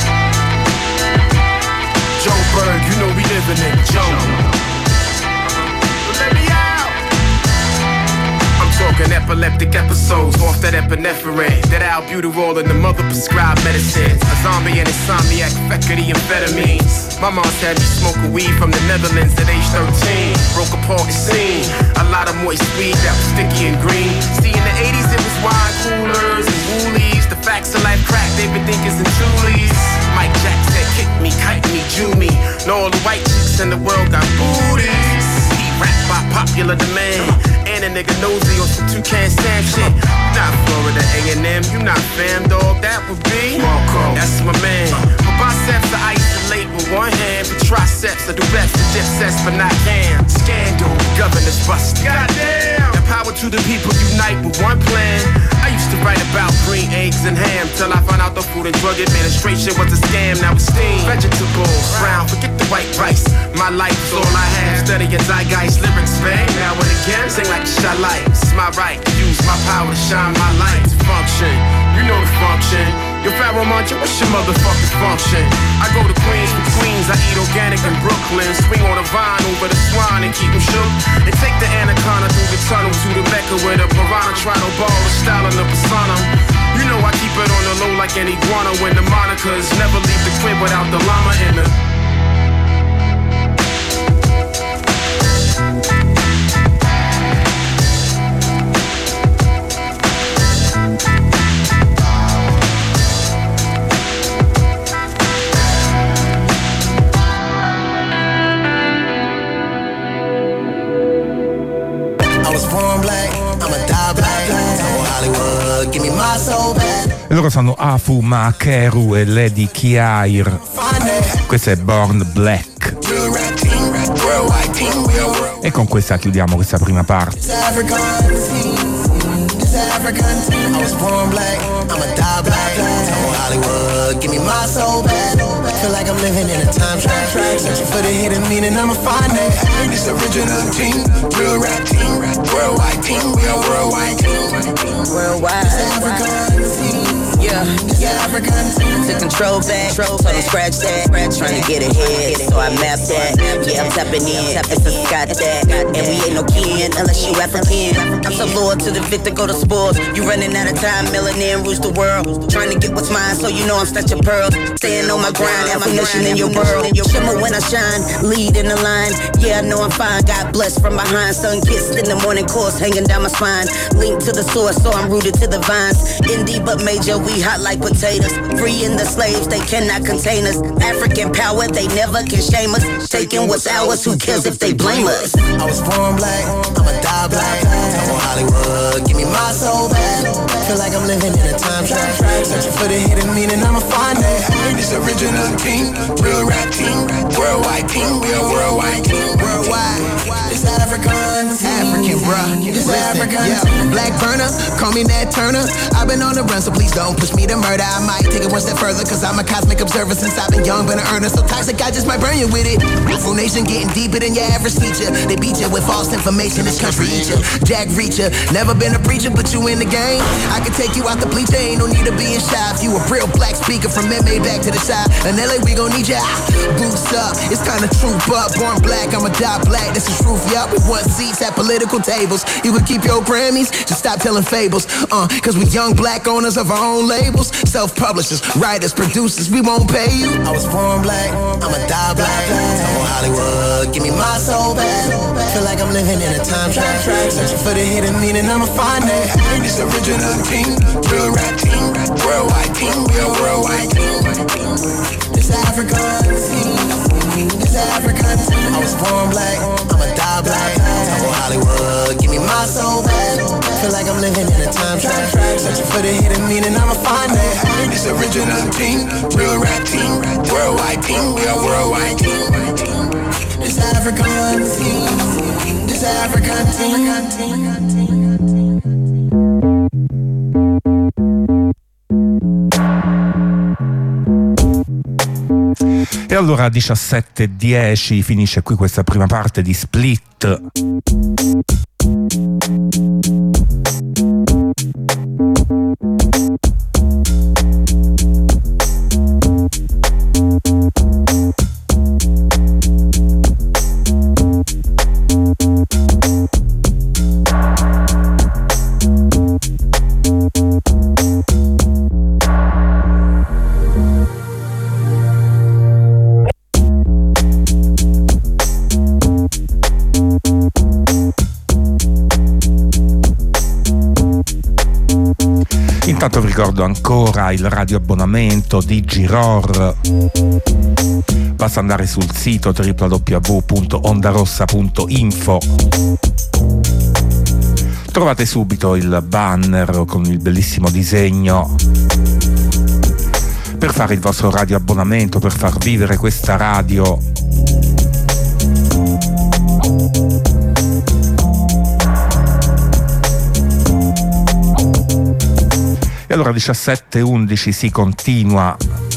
Joburg, you know we living in junk. Let me out. I'm talking epileptic episodes off that epinephrine, that albuterol and the mother prescribed medicines. A zombie and insomniac, fecker the amphetamines. My mom had me smoking weed from the Netherlands at age 13. Broke apart the scene. A lot of moist weed that was sticky and green. See, in the 80s it was wine coolers and woolies. The facts of life crack, they been thinking in Julies. Mike Jack said, kick me, kite me, Jew me. Know all the white chicks in the world got booties. He rap by popular demand. And a nigga nosy on some Toucan Sam shit. You not Florida A&M, you not fam, dog. That would be Marco. That's my man. For biceps I isolate with one hand. For triceps I do best for dipsets, but not cam. Scandal, governors busted. Goddamn. The power to the people unite with one plan. I used to write about green eggs and ham till I found out the Food and Drug Administration was a scam. Now it's steam. Vegetables, brown, forget the white rice. My life is all I have. Study your zeitgeist lyrics, bang. Now and again, sing like shot light. It's my right to use my power to shine my light to function. You know the function. Your Pharaoh Muncher, what's your motherfucking function? I go to Queens for Queens, I eat organic in Brooklyn. Swing on a vine over the swine and keep them shook. And take the anaconda through the tunnel to the Mecca where the piranha try to ball the style in the persona. You know I keep it on the low like an iguana when the monikers never leave the crib without the llama in the... E loro sono Afu Makeru e Lady Kiair. Questa è Born Black. E con questa chiudiamo questa prima parte. I was born black, I'ma die black. Tell Hollywood, give me my soul back. Feel like I'm living in a time trap. Searching for the hidden meaning, I'ma find it. This original team, real rap team, worldwide team, we are worldwide team. Worldwide. Yeah, to control that, so don't scratch that. Trying to get ahead, so I map that. Yeah, I'm tapping in, it's a Scott that. And we ain't no kin unless you African. I'm so loyal to the victor, go to sports. You running out of time, melanin rules the world. Trying to get what's mine, so you know I'm snatching pearls. Staying on my grind, affirmation in your world. Shimmer when I shine, lead in the line. Yeah, I know I'm fine, got blessed from behind. Sun kissed in the morning course, hanging down my spine. Linked to the source, so I'm rooted to the vines. Indie but major, we hot like potatoes. Freeing the slaves, they cannot contain us. African power, they never can shame us. Taking what's ours, who cares if they blame us? I was born black, I'ma die black. Tell Hollywood, give me my soul back. Feel like I'm living in a time trap. Searching for the hidden meaning, I'ma find it. This original team, real rap team, worldwide team, we are worldwide team. Worldwide, it's African, bruh. It's African, yeah. Black burner, call me Nat Turner. I've been on the run, so please don't push me to murder. I might take it one step further, cause I'm a cosmic observer. Since I've been young, been an earner. So toxic, I just might burn you with it. Afro Nation getting deeper than your average teacher. They beat you with false information, this country eat you. Jack Reacher, never been a preacher, but you in the game. I can take you out the bleacher, ain't no need of being shy. If you a real black speaker from MA back to the side. In LA, we gon' need ya. Boots up, it's time to troop up. Born black, I'ma die black, that's the truth, yup. We want seats at political tables. You could keep your Grammys, just stop telling fables. Cause we young black owners of our own labels. Self-publishers, writers, producers, we won't pay you. I was born black, I'ma die black. Tell Hollywood, give me my soul back. Feel like I'm living in a time trap. Searching for the hidden meaning, I'ma find it. This original team, real rap team, Worldwide team, we a worldwide team. This African team, this African team. I was born black, I'ma die black. Top of Hollywood, give me my soul back. Feel like I'm living in a time trap. Searching for the hidden meaning, I'ma find that. This original team, real rap team. Worldwide team, we a worldwide team. This African team, this African team. E allora 17:10 finisce qui questa prima parte di Split. Intanto vi ricordo ancora il radioabbonamento di Giror. Basta andare sul sito www.ondarossa.info. Trovate subito il banner con il bellissimo disegno per fare il vostro radioabbonamento, per far vivere questa radio. E allora 17:11 si continua.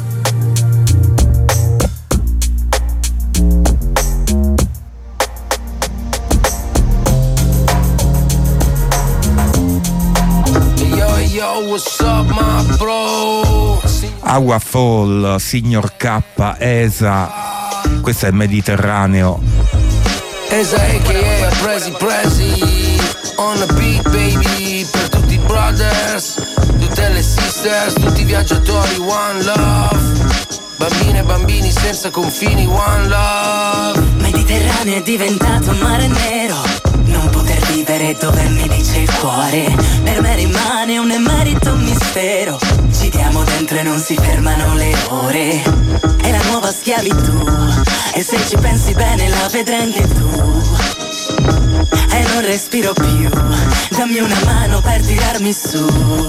Yo, what's up, my bro? Agua Fall, Signor K, Esa. Questo è il Mediterraneo. Esa a.k.a. Prezi on the beat, baby. Per tutti i brothers, tutte le sisters, tutti i viaggiatori, one love. Bambine e bambini senza confini, one love. Mediterraneo è diventato un mare nero, non poter vivere dove mi dice il cuore. Per me rimane un emerito mistero. Ci diamo dentro e non si fermano le ore. È la nuova schiavitù, e se ci pensi bene la vedrai anche tu. E non respiro più, dammi una mano per tirarmi su.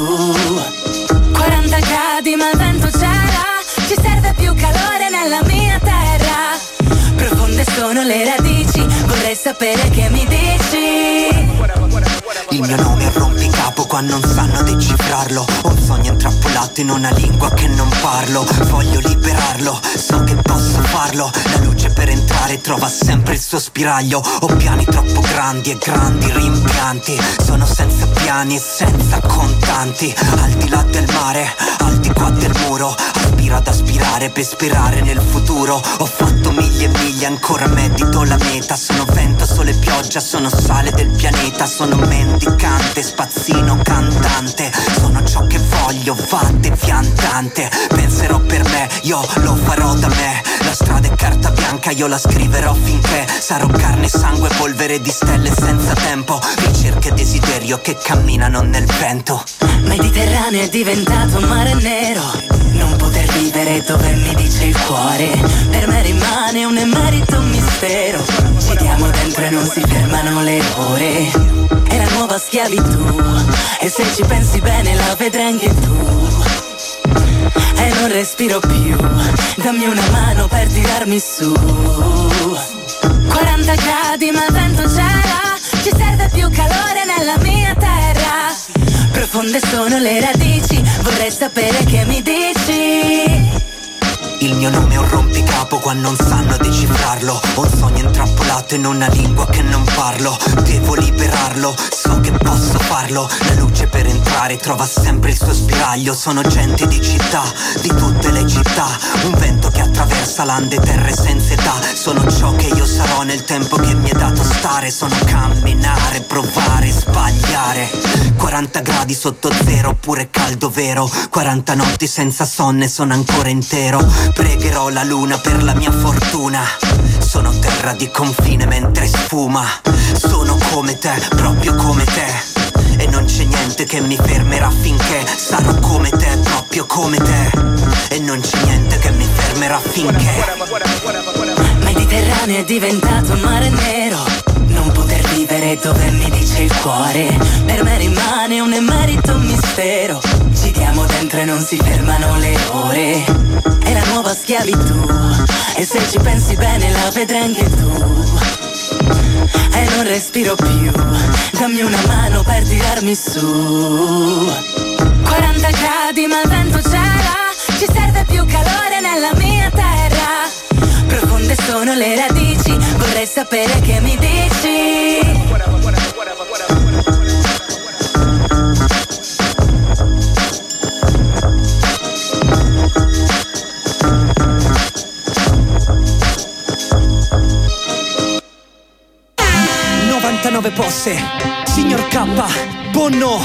40 gradi ma il vento c'era, ci serve più calore nella mia terra. Profonde sono le radici, vorrei sapere che mi dici. Il mio nome è rompicapo qua non sanno decifrarlo. Ho un sogno intrappolato in una lingua che non parlo. Voglio liberarlo, so che posso farlo. La luce per entrare trova sempre il suo spiraglio. Ho piani troppo grandi e grandi rimpianti. Sono senza piani e senza contanti. Al di là del mare, al di qua del muro. Aspiro ad aspirare per sperare nel futuro. Ho fatto miglia e miglia, ancora medito la meta. Sono vento, sole e pioggia, sono sale del pianeta. Sono mendicante, spazzino cantante. Sono ciò che voglio, va deviantante. Penserò per me, io lo farò da me. La strada è carta bianca, io la scriverò finché sarò carne, sangue, polvere di stelle senza tempo. Ricerca e desiderio che camminano nel vento. Mediterraneo è diventato un mare nero, non poter vivere dove mi dice il cuore. Per me rimane un emerito mistero. Ci diamo dentro e non si fermano le ore. È la nuova schiavitù, e se ci pensi bene la vedrai anche tu. E non respiro più, dammi una mano per tirarmi su. 40 gradi ma il vento c'era, ci serve più calore nella mia terra. Profonde sono le radici, vorrei sapere che mi dici. Il mio nome è un rompicapo qua non sanno decifrarlo. Ho un sogno intrappolato in una lingua che non parlo. Devo liberarlo, so che posso farlo. La luce per entrare trova sempre il suo spiraglio. Sono gente di città, di tutte le città. Un vento che attraversa lande, terre senza età. Sono ciò che io sarò nel tempo che mi è dato stare. Sono camminare, provare, sbagliare. 40 gradi sotto zero, oppure caldo vero. 40 notti senza sonne, sono ancora intero. Pregherò la luna per la mia fortuna. Sono terra di confine mentre sfuma. Sono come te, proprio come te. E non c'è niente che mi fermerà finché sarò come te, come te, e non c'è niente che mi fermerà finché. Mediterraneo è diventato un mare nero, non poter vivere dove mi dice il cuore. Per me rimane un emerito mistero, ci diamo dentro e non si fermano le ore. È la nuova schiavitù, e se ci pensi bene la vedrai anche tu. E non respiro più, dammi una mano per tirarmi su. 40 gradi ma il vento c'era, ci serve più calore nella mia terra. Profonde sono le radici, vorrei sapere che mi dici. 99 posse, signor K, Bonno.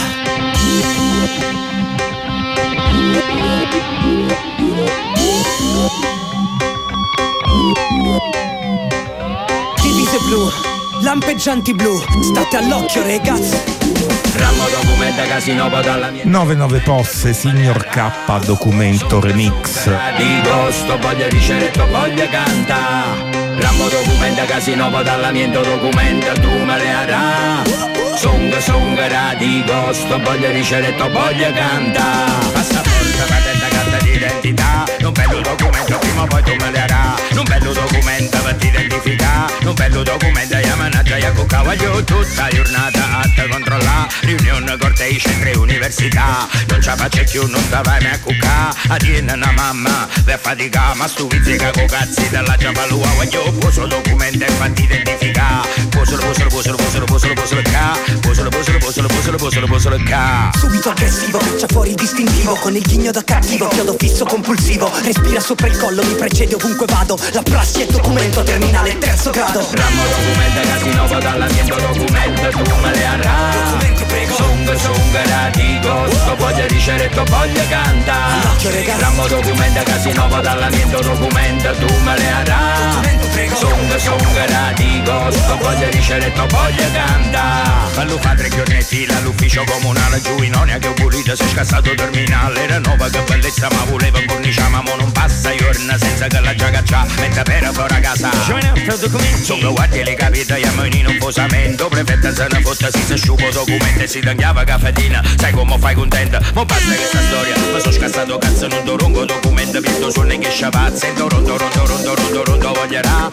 Divise blu, lampeggianti blu, state all'occhio ragazzi. Rammo documenta casino dalla mia 99 posse, signor K, documento remix. Dico sto voglio riceretto, voglio canta. Rammo documenta casino dalla mia documenta tu me le arà. Songa dico sto voglio riceretto, voglio canta. Passaporto, patente, carta d'identità. Un bello documento prima o poi tu me le arà. Un bello documento per ti identificare. Un bello documento io managgia io con cavaglio tutta giornata a te controllare. Riunione, cortei, centri, università. Non ci faccio più, non te vai mai a cuccare. A tiene una mamma per faticare. Ma stu pizzica con cazzi della giavalua. Voglio poso documento e fatti identificare. Poso Subito aggressivo, caccia fuori il distintivo. Con il ghigno da cattivo, chiodo fisso compulsivo. Respira sopra il collo, mi precede ovunque vado. La prassi è documento terminale, terzo grado. Rammo documento, casino, dall'ambiente documento, tu me le arrà. Documenti prego. Songa, dico, sto voglio riceretto, voglio canta. Rammo documento, casino, dall'ambiente documento, tu me le arrà. Documento prego. Songa, dico, sto voglio riceretto, voglio canta. Fallo fa 3 giorni e fila all'ufficio comunale, giù in Onia che ho pulito, si è scassato terminale. Era nuova che bellezza ma voleva corniciare, ma non passa giorno senza che la giaga c'ha. Metta per fuori a casa sono guardi le capite, io in un posamento. Prefetta se ne fotta, si sciupo documenti e si tagliava caffettina. Sai come fai contenta? Ma basta questa storia, ma sono scassato cazzo non dorongo documento, visto sulle che sciavazza. E rondo voglierà,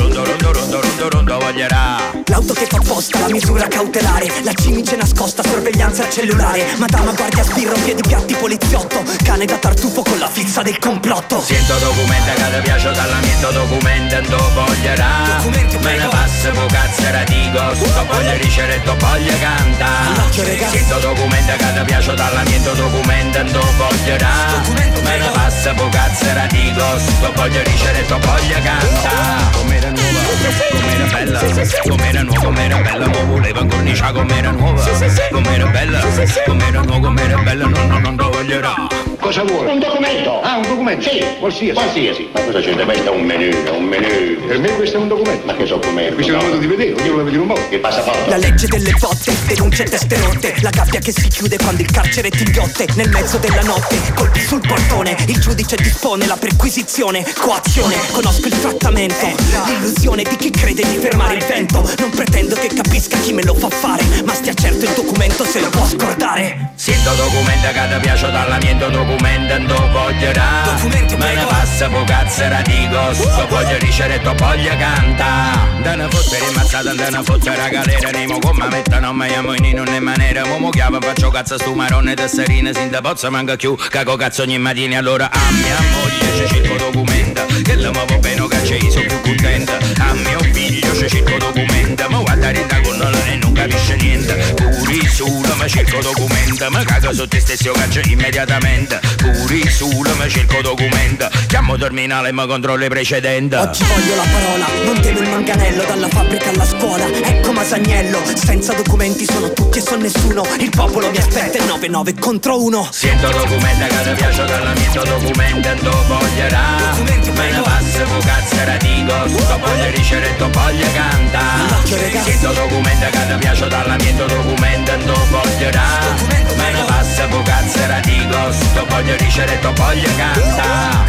rondo voglierà. L'auto che fa apposta, la misura cautelare. La cimice nascosta, sorveglianza al cellulare. Madama guardia sbirro, piedi piatti poliziotto. Cane da tartufo con la fissa del complotto. Sento documento che ti piace dall'amiento documento, non voglierà. Documenti me ne passa po' cazzera dico, sto voglio riceretto, voglio canta. Sento documento che ti piace dall'amiento documento, non voglierà. Me ne passa po' cazzera dico, sto voglio riceretto, voglio canta. Com'era nuova, com'era bella, com'era nuova, com'era bella, ma voleva corniciare com'era nuova. Com'era bella, com'era nuova, com'era bella, non lo voglierà. Cosa vuole? Un documento! Ah, un documento? Sì, qualsiasi. Ma cosa c'entra? Questo è un menù. Per me questo è un documento. Ma che so com'è? Questo è un modo di vedere, ognuno lo vede in un modo. Che passaporto? La legge delle botte, denunce teste rotte. La gabbia che si chiude quando il carcere ti inghiotte. Nel mezzo della notte, colpi sul portone. Il giudice dispone la perquisizione, coazione. Conosco il trattamento, l'illusione di chi crede di fermare il vento. Non pretendo che capisca chi me lo fa fare, ma stia certo il documento se lo può scordare. Sento documento che ti piace dall'amiento documento, non voglierà. Documenti me ne passa po' cazzera dico, sto voglio riceretto, voglio canta. Da una fotta rimazzata, da una fotta la galera. Nemo come metta non mi amo in non è maniera. Momo chiava faccio cazzo stu marone tesserine. Sin da pozza manca più, cago cazzo ogni mattina. Allora a mia moglie ci cerco documento, che la muovo bene che c'è, sono più contenta. A mio figlio ci cerco documento, ma guarda rinda con e non capisce niente. Puri solo ma cerco documento, ma cago su te stesso caccio immediatamente. Puri solo ma cerco documento, chiamo terminale e mi controllo i precedenti. Oggi voglio la parola, non temo il manganello. Dalla fabbrica alla scuola, ecco Masagnello. Senza documenti sono tutti e sono nessuno. Il popolo mi aspetta, 9 contro 1. Sento documento che ti piace dall'amiento documento, non voglierà. Me ne passa po' cazzera dico, sto voglio riceretto, voglio canta. Sento documento che ti piace dall'amiento documento, non voglierà. Me ne passa po' cazzera dico, di costo, voglio riceretto, voglio canta.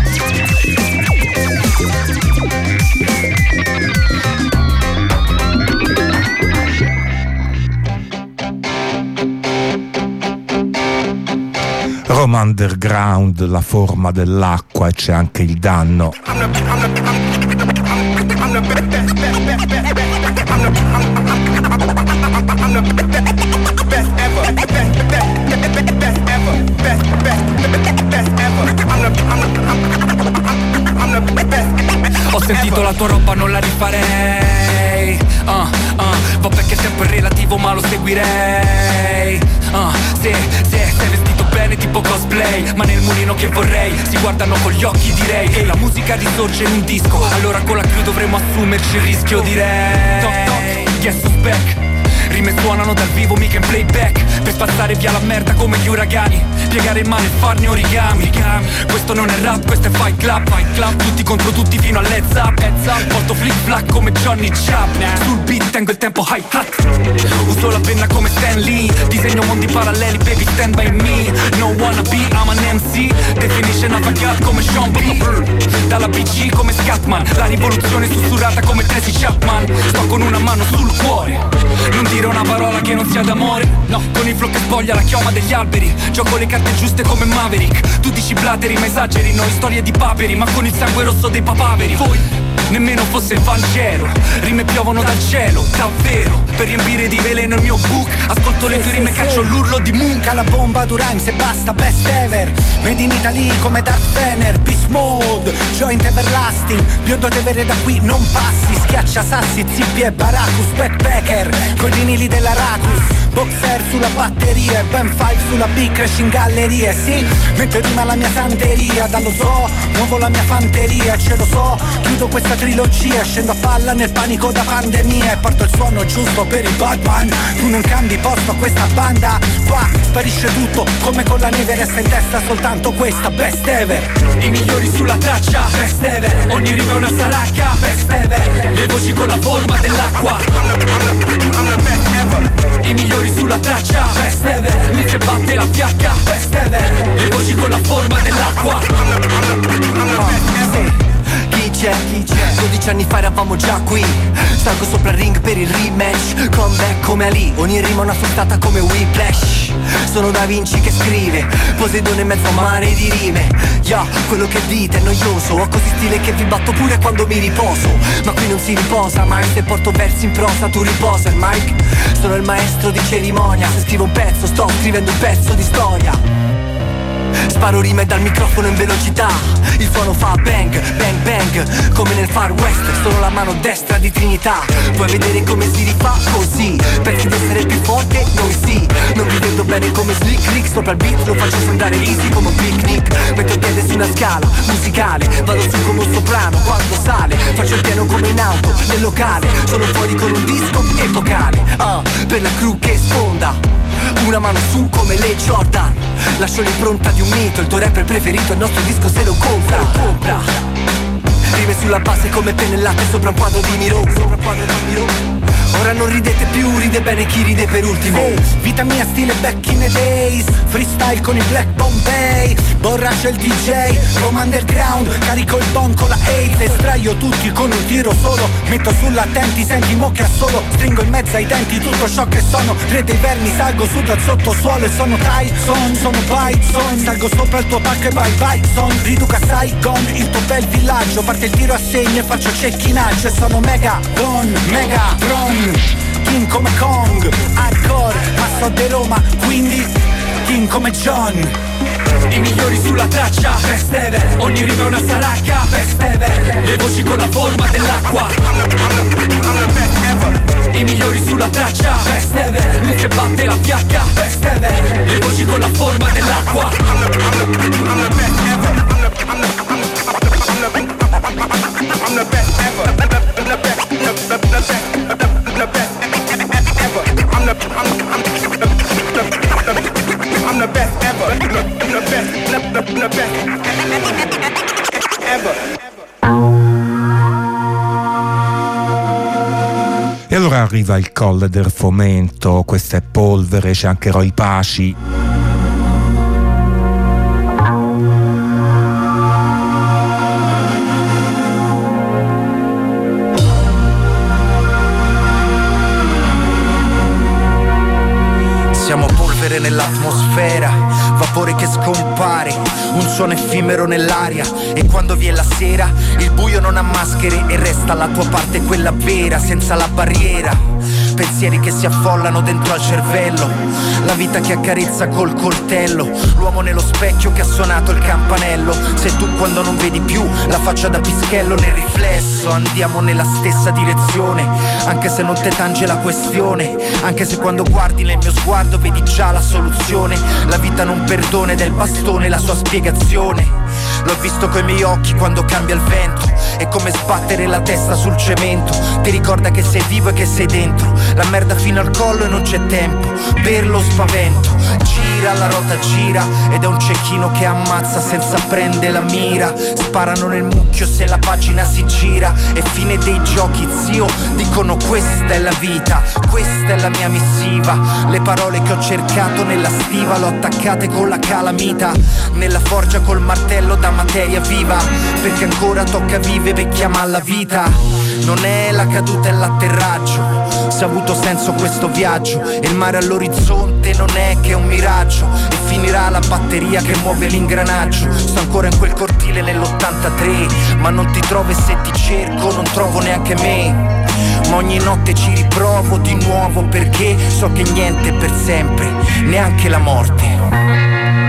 Roma Underground, la forma dell'acqua, e c'è anche il danno. Ho sentito la tua roba, non la rifarei. Va perché è sempre relativo, ma lo seguirei. Se sei vestito bene tipo cosplay, ma nel mulino che vorrei si guardano con gli occhi, direi. E la musica risorge in un disco, allora con la crew dovremmo assumerci il rischio, direi. Toc toc, guess who's back? Rime suonano dal vivo, mica in playback, per spazzare via la merda come gli uragani, piegare il male e farne origami. Questo non è rap, questo è Fight Club. Tutti contro tutti fino all'heads up. Porto flick flack come Johnny Chap. Sul beat tengo il tempo high hat. Uso la penna come Stan Lee, disegno mondi paralleli, baby stand by me. No wanna be, I'm an MC. Definition avant-garde come Sean B. Dalla BG come Scatman, la rivoluzione sussurrata come Tracy Chapman. Sto con una mano sul cuore, non dire una parola che non sia d'amore. No, con il flow che spoglia la chioma degli alberi, gioco le carte giuste come Maverick. Tu dici blateri ma esageri, noi storie di paperi, ma con il sangue rosso dei papaveri. Voi nemmeno fosse il Vangelo, rime piovono dal cielo, davvero. Per riempire di veleno il mio book, ascolto le tue rime e caccio l'urlo di Munch. La bomba du rhymes e basta, best ever. Made in Italy come Darth Vader. Beast mode, joint everlasting. Biondo te vere da qui non passi. Schiaccia sassi, zippi e baracus. Backpacker, coi vinili della Racus. Boxer sulla batteria e Ben 5 sulla big crash in gallerie. Sì, metto rima la mia santeria. Dallo zoo, muovo la mia fanteria. Ce lo so, chiudo questa trilogia. Scendo a palla nel panico da pandemia e porto il suono giusto per il Batman. Tu non cambi posto a questa banda. Qua sparisce tutto, come con la neve resta in testa soltanto questa best ever. I migliori sulla traccia, best ever. Ogni rima è una saracca, best ever. Le voci con la forma dell'acqua, i migliori sulla traccia, best ever. Lui che batte la fiacca, best ever. Le voci con la forma dell'acqua. Chi c'è? 12 anni fa eravamo già qui. Salgo sopra il ring per il rematch. Comeback come Ali, ogni rima una frustata come Whiplash. Sono Da Vinci che scrive, Poseidone in mezzo a mare di rime. Quello che dite è noioso, ho così stile che vi batto pure quando mi riposo. Ma qui non si riposa mai, se porto versi in prosa tu riposa il mic. Sono il maestro di cerimonia, se scrivo un pezzo sto scrivendo un pezzo di storia. Sparo rime dal microfono in velocità, il suono fa bang, bang, bang, come nel Far West, sono la mano destra di Trinità. Vuoi vedere come si rifà così? Pensi di essere più forte? Noi sì. Non vi vedo bene come Slick Rick, sopra il beat lo faccio sembrare easy come un picnic. Metto il piede su una scala musicale, vado su come un soprano quando sale. Faccio il piano come in auto, nel locale, sono fuori con un disco epocale. Per la crew che sfonda, una mano su come le Jordan. Lascio l'impronta di un mito, il tuo rapper preferito, il nostro disco se lo compra. Rime sulla base come pennellate sopra un quadro di Miro. Ora non ridete più, ride bene chi ride per ultimo. Vita mia stile back in the days, freestyle con il Black Bombay. Borraccio il DJ, Roma Underground, carico il bon con la AIDS. Estraio tutti con un tiro solo, metto sull'attenti, senti mo che assolo. Stringo in mezzo ai denti tutto ciò che sono. Re dei vermi, salgo su dal sottosuolo e sono Tyson, sono Bison. Salgo sopra il tuo pack e bye bye son. Riduca Saigon, il tuo bel villaggio. Parte il tiro a segno e faccio cecchinaggio. E sono Megatron, King come Kong, hardcore, ma so di Roma, quindi King come John. I migliori sulla traccia, best ever. Ogni rima è una saracca, best ever. Le voci con la forma dell'acqua, i migliori sulla traccia, best ever. Lui che batte la fiacca, best ever. Le voci con la forma dell'acqua. I'm the best ever. I'm the best ever. E allora arriva il Colle del Fomento, questa è Polvere, c'è anche Roy Paci. compare, un suono effimero nell'aria. E quando viene la sera, il buio non ha maschere e resta la tua parte, quella vera, senza la barriera. Pensieri che si affollano dentro al cervello, la vita che accarezza col coltello, l'uomo nello specchio che ha suonato il campanello. Se tu quando non vedi più la faccia da pischello nel riflesso, andiamo nella stessa direzione, anche se non te tange la questione, anche se quando guardi nel mio sguardo vedi già la soluzione. La vita non perdona ed è il bastone la sua spiegazione. L'ho visto coi miei occhi quando cambia il vento, è come sbattere la testa sul cemento. Ti ricorda che sei vivo e che sei dentro, la merda fino al collo e non c'è tempo per lo spavento. Gira, la ruota gira ed è un cecchino che ammazza senza prendere la mira. Sparano nel mucchio se la pagina si gira. È fine dei giochi, zio, dicono questa è la vita, questa è la mia missiva. Le parole che ho cercato nella stiva l'ho attaccate con la calamita, nella forgia col martello da materia viva, perché ancora tocca vivere e chiama alla vita. Non è la caduta, è l'atterraggio, se ha avuto senso questo viaggio. E il mare all'orizzonte non è che un miraggio, e finirà la batteria che muove l'ingranaggio. Sto ancora in quel cortile nell'83, ma non ti trovo e se ti cerco non trovo neanche me. Ma ogni notte ci riprovo di nuovo, perché so che niente è per sempre, neanche la morte.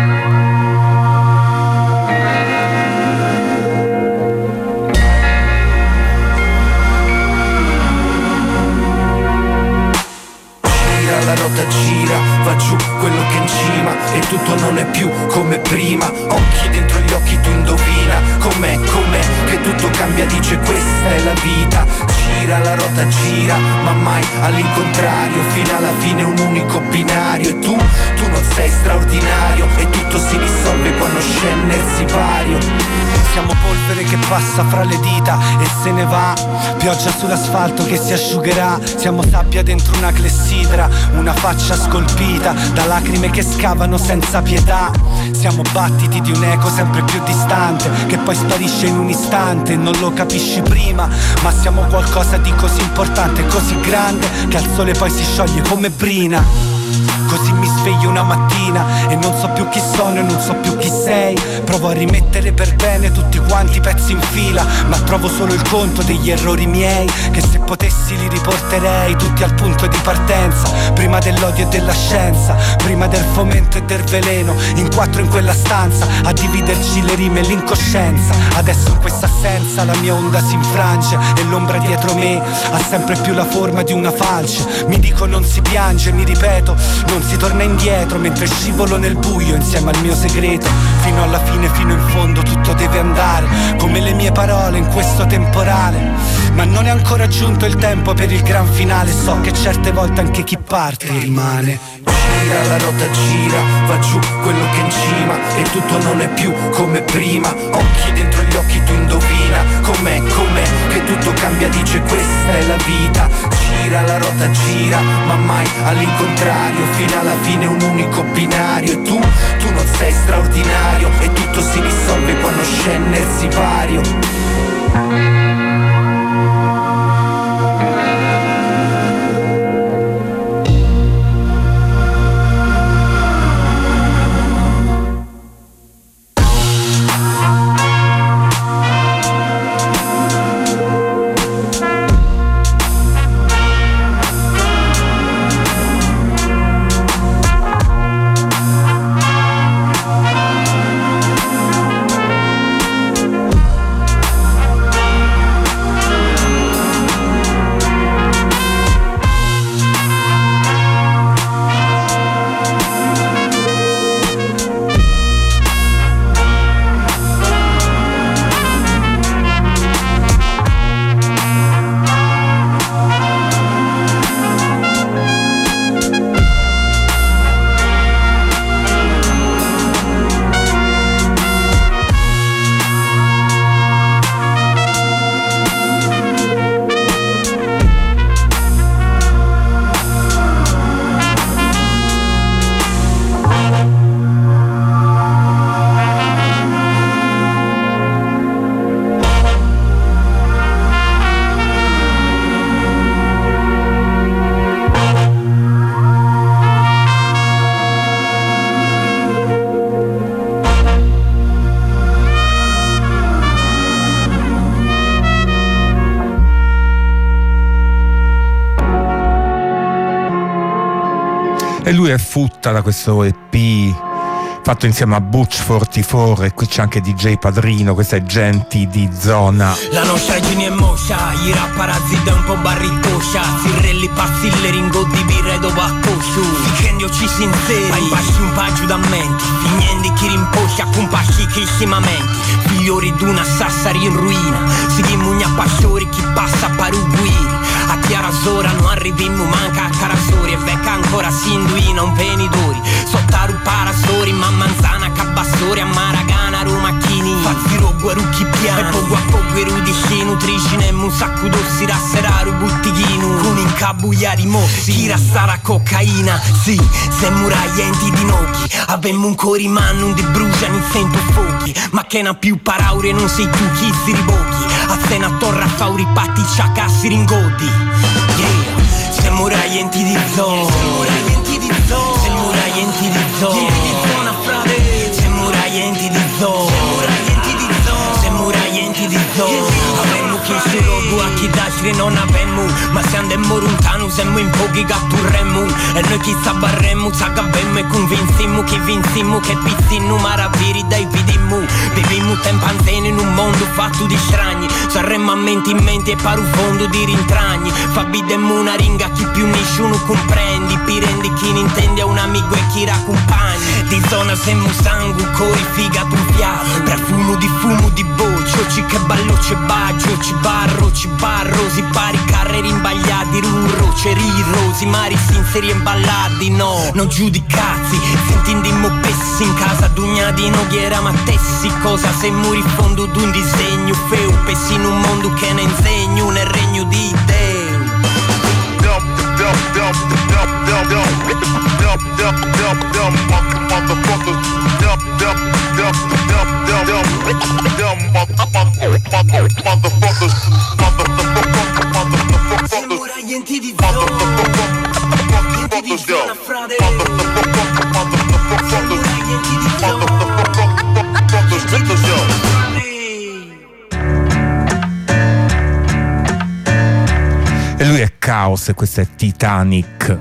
La ruota gira, va giù quello che è in cima, e tutto non è più come prima. Occhi dentro gli occhi, tu indovina com'è, che tutto cambia, dice questa è la vita. Gira, la ruota gira, ma mai all'incontrario, fino alla fine un unico binario. E tu non sei straordinario, e tutto si risolve quando scende il sipario. Siamo polvere che passa fra le dita e se ne va, pioggia sull'asfalto che si asciugherà. Siamo sabbia dentro una clessidra, una faccia scolpita da lacrime che scavano senza pietà. Siamo battiti di un eco sempre più distante, che poi sparisce in un istante e non lo capisci prima. Ma siamo qualcosa di così importante, così grande, che al sole poi si scioglie come brina. Così mi sveglio una mattina e non so più chi sono e non so più chi sei. Provo a rimettere per bene tutti quanti i pezzi in fila, ma trovo solo il conto degli errori miei, che se potessi li riporterei tutti al punto di partenza. Prima dell'odio e della scienza, prima del fomento e del veleno, in quattro in quella stanza, a dividerci le rime e l'incoscienza. Adesso in questa assenza la mia onda si infrange e l'ombra dietro me ha sempre più la forma di una falce. Mi dico non si piange, mi ripeto non si torna indietro, mentre scivolo nel buio insieme al mio segreto. Fino alla fine, fino in fondo tutto deve andare come le mie parole in questo temporale. Ma non è ancora giunto il tempo per il gran finale, so che certe volte anche chi parte rimane. Gira, la ruota gira, va giù quello che è in cima, e tutto non è più come prima. Occhi dentro gli occhi, tu indovina com'è, che tutto cambia, dice questa è la vita. Gira, la ruota gira, ma mai all'incontrario, fino alla fine un unico binario. E tu non sei straordinario, e tutto si risolve quando scende il sipario. E lui è Futta da questo EP fatto insieme a Butch 44, e qui c'è anche DJ Padrino. Questa è Genti di Zona. La nostra geni è moscia, i rapparazzi da un po' barricoscia, Sirrelli passi ringo di birra e dopo a cosciu, Ficendio ci si inseri, ma impasci un paggio da menti, Fignendi chi rimposcia con pasci che scimamenti, figliori d'una Sassari in ruina, si dimugna pasciori chi passa a paruguiri, a chiara sora non arrivimmo manca a carasori, e vecca ancora si induina un penidori, sottaru parasori, ma manzana cabassori, a Maragana Romacchini, fazziro guarucchi piani, e poco a poco erudici nutricine, un sacco d'ossi rasseraru buttighino, con incabugliari mossi, chi rassara cocaina, sì, se muraienti di nocchi, avemmo un coriman, non di bruciano in sento fuochi, ma che na più parauri e non sei tu chi si ribocchi, a cena torra fauri patti ciacassi ringoti, yeah, se muraienti di zona, se muraienti di zona, se muraienti di zona, frate, se muraienti di zona, se muraienti di zona, avemmo chiesto robo a chi d'altri non avemmo, ma se andemmo lontano semmo in pochi catturremmo, e noi chi sabarremmo, s'agabemmo e convinsimmo che vinsimmo, che pizzinno maraviri dai vidimmo, vivimmo tempanzene in un mondo fatto di strani, saremmo a menti in menti e paru fondo di rintragni, fabidemmo una ringa chi più nessuno comprendi, pirendi chi ne intende a un amico e chi raccompagni, di zona semmo sangue, cori, figa, fiato, profumo di fumo di boccio, ci che ballo c'è baggio, ci barro, si pari carreri imbagliati, rurro, rosi, mari sinceri e imballati, no, non giudicazzi, sentindimmo pessi in casa d'ugnati, no ghiera ma tessi, cosa se muri fondo d'un disegno, feu, pessi in un mondo che ne insegno, nel regno di Deo. E lui è Caos e questo è Titanic.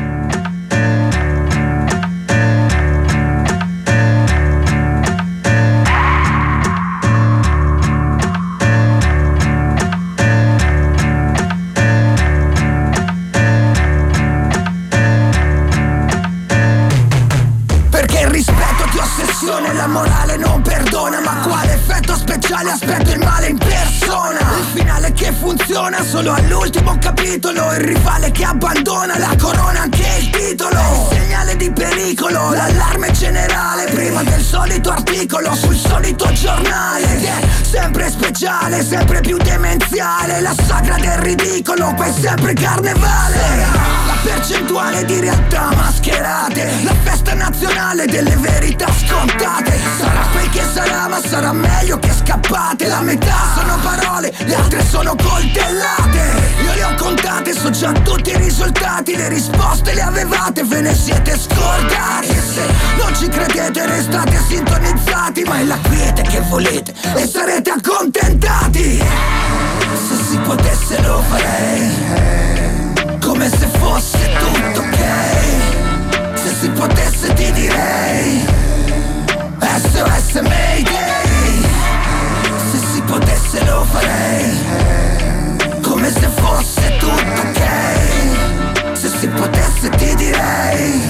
La morale non perdona, ma quale effetto speciale, aspetto il male in persona. Il finale che funziona solo all'ultimo capitolo, il rivale che abbandona la corona, anche il titolo. Il segnale di pericolo, l'allarme generale prima del solito articolo sul solito giornale. Ed è sempre speciale, sempre più demenziale, la sagra del ridicolo, poi sempre carnevale. La percentuale di realtà mascherate, la festa nazionale delle verità scontate. Sarà quel che sarà, ma sarà meglio che scappate. La metà sono parole, le altre sono coltellate. Io le ho contate, so già tutti i risultati. Le risposte le avevate, ve ne siete scordati. E se non ci credete restate sintonizzati, ma è la quiete che volete e sarete accontentati. Se si potesse lo farei, come se fosse tutto ok. Se si potesse ti direi SOS Mayday. Se si potesse lo farei, come se fosse tutto ok. Se si potesse ti direi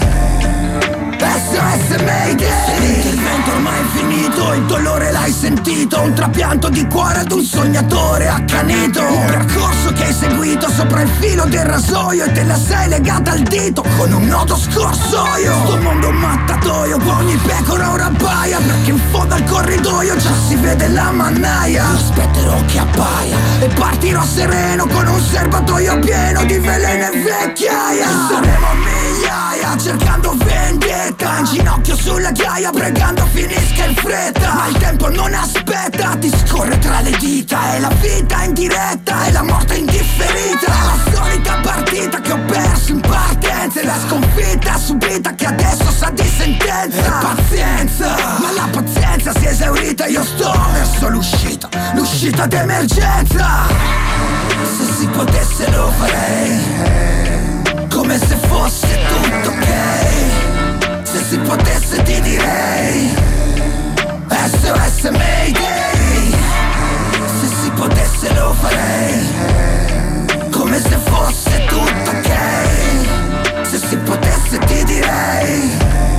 SOS Mayday. Se l'intervento ormai è finito, il dolore l'hai sentito, un trapianto di cuore ad un sognatore accanito. Un percorso che hai seguito sopra il filo del rasoio e te la sei legata al dito con un nodo scorsoio. Sto mondo è un mattatoio, ogni pecora ora abbaia, perché in fondo al corridoio già si vede la mannaia. Aspetterò che appaia e partirò sereno con un serbatoio pieno di veleno e vecchiaia. Saremo migliaia cercando vendetta, in ginocchio sulla ghiaia pregando finisca in fretta. Ma il tempo non aspetta, ti scorre tra le dita, e la vita in diretta e la morte indifferita. La solita partita che ho perso in partenza, e la sconfitta subita che adesso sa di sentenza. E pazienza, ma la pazienza si è esaurita, io sto verso l'uscita d'emergenza. Se si potesse lo farei, come se fosse tutto ok. ok. Se si potesse ti direi SOS Mayday. Se si potesse lo farei, come se fosse tutto ok. Se si potesse ti direi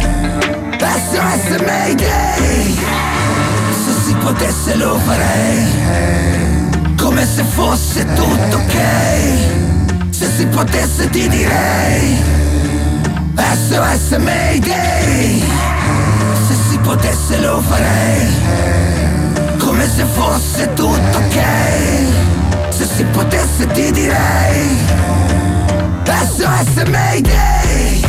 SOS Mayday. Se si potesse lo farei, come se fosse tutto ok. Se si potesse ti direi SOS Mayday. Se si potesse lo farei, come se fosse tutto ok. Se si potesse ti direi SOS Mayday.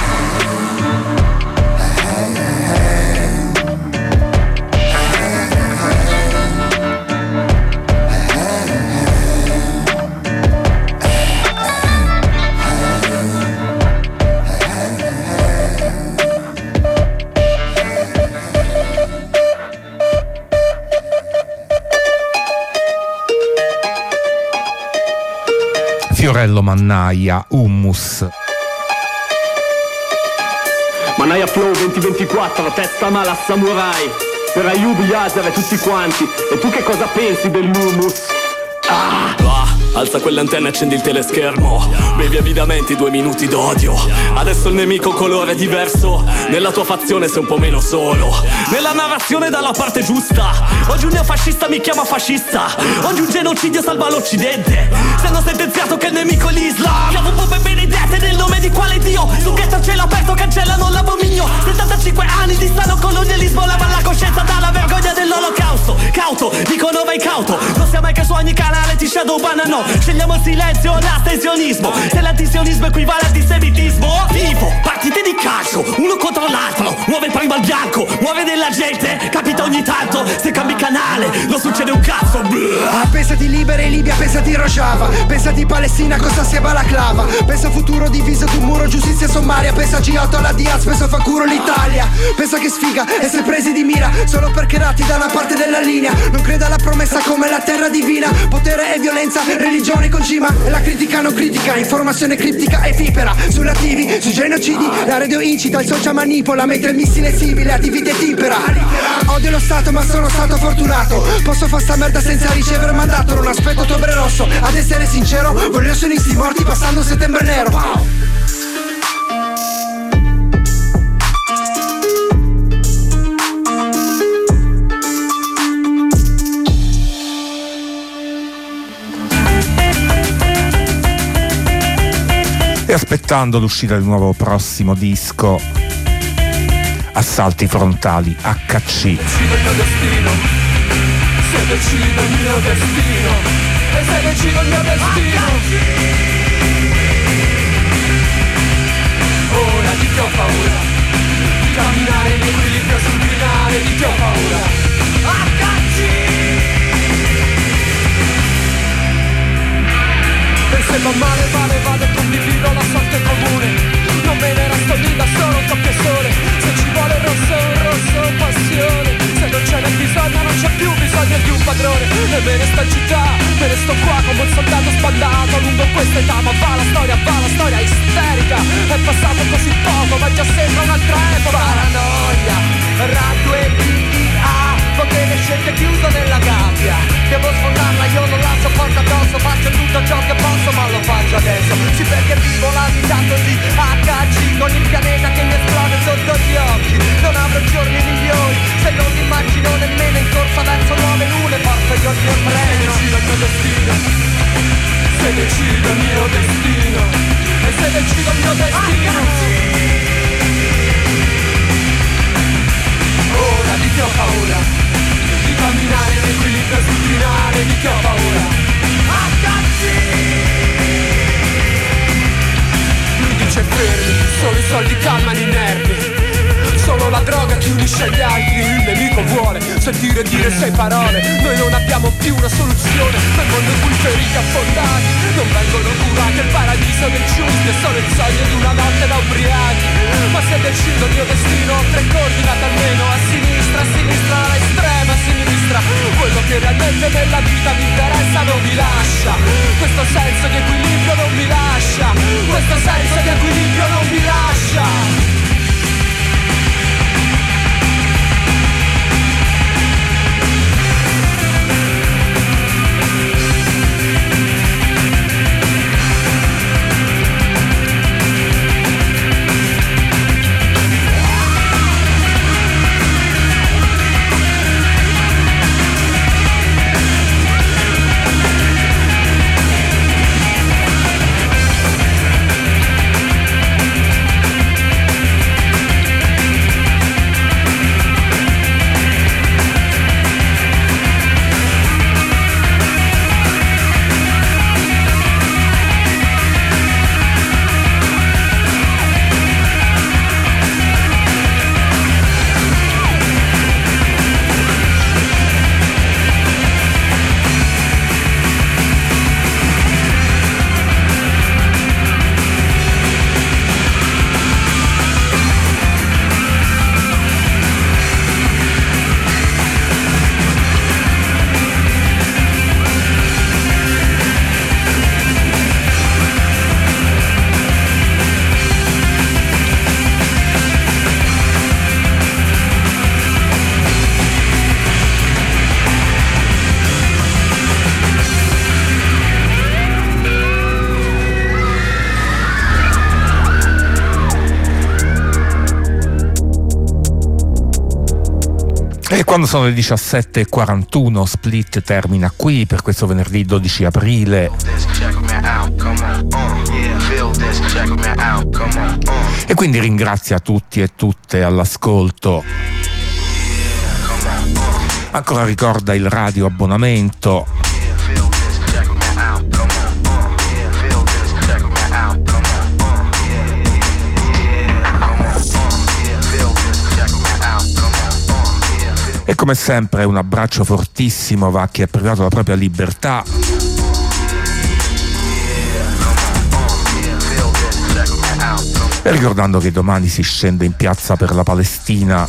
Fiorello Mannaia, Hummus. Mannaia Flow 2024, testa mala samurai. Per Ayub, Yaser e tutti quanti. E tu che cosa pensi dell'hummus? Alza quelle antenne e accendi il teleschermo. Bevi avidamente 2 minuti d'odio. Adesso il nemico colore è diverso. Nella tua fazione sei un po' meno solo. Nella narrazione dalla parte giusta. Oggi un neofascista mi chiama fascista. Oggi un genocidio salva l'Occidente. Se hanno sentenziato che il nemico è l'Islam. Chiamo Pope Benedette nel nome di quale Dio. Su ghetto a cielo aperto cancellano l'abominio. 75 anni di sano colonialismo. Lava la coscienza dalla vergogna dell'olocausto. Cauto, dicono vai cauto. Non sia mai che su ogni canale ti shadow banano. Scegliamo il silenzio o l'astensionismo. Se l'antisionismo equivale al antisemitismo. Vivo, partite di calcio, uno contro l'altro. Muove prima il bianco, muove della gente. Capita ogni tanto, se cambi canale non succede un cazzo. Pensati Libera e Libia, pensati Rojava. Pensati Palestina, Costa sia balaclava. Pensa futuro diviso tu muro, giustizia sommaria. Pensa G8 alla Diaz, pensa fa culo l'Italia. Pensa che sfiga essere presi di mira solo perché nati da una parte della linea. Non creda alla promessa come la terra divina. Potere e violenza, religione concima. E la critica non critica, informazione criptica e vipera. Sulla TV, sui genocidi, la radio incita, il social manipola. Mentre il missile civile a divide tipera. Odio lo Stato ma sono stato fortunato. Posso fare sta merda senza ricevere mandato. Non aspetto ottobre rosso, ad essere sincero voglio sionisti morti passando settembre nero. E aspettando l'uscita del nuovo prossimo disco, Assalti frontali, HC. Se decido il mio destino, e se decido il mio destino, ora di che ho paura, di camminare in equilibrio sul binario, di che ho paura. E se va male, vado e condivido la sorte comune. Non me ne resto lì da solo, un doppio sole. Se ci vuole rosso, passione. Se non ce n'è bisogno, non c'è più bisogno di un padrone. E me ne sto in città, me ne sto qua come un soldato sbandato lungo questa età. Ma va la storia isterica. È passato così poco, ma già sembra un'altra epoca. Paranoia, radio e PIA, potere scelte chiuso nella gabbia. Devo sfondarla, io non la sopporto addosso. Faccio tutto ciò che posso, ma lo faccio adesso. Sì, perché vivo la vita così, HC, con il pianeta che mi esplode sotto gli occhi. Non avrò giorni migliori, se non mi immagino nemmeno in corsa verso nuove lune. Porto io il mio treno. Se decido il mio destino, e se decido il mio destino, ora di che ho paura, di camminare in equilibrio sul binario, di che ho paura. Lui dice fermi, solo i soldi calmano i nervi. Solo la droga ti unisce agli altri. Il nemico vuole sentire dire 6 parole. Noi non abbiamo più una soluzione. Nel mondo in cui feriti affondati non vengono curati. Il paradiso dei giusti è solo il sogno di una notte da ubriachi. Ma se decido il mio destino, 3 coordinate almeno a sinistra all'estrema sinistra. Quello che realmente nella vita mi interessa non mi lascia. Questo senso di equilibrio non mi lascia. Questo senso di equilibrio non mi lascia. E quando sono le 17:41 Split termina qui per questo venerdì 12 aprile. E quindi ringrazio a tutti e tutte all'ascolto. Ancora ricorda il radio abbonamento. E come sempre un abbraccio fortissimo va a chi ha privato la propria libertà. E ricordando che domani si scende in piazza per la Palestina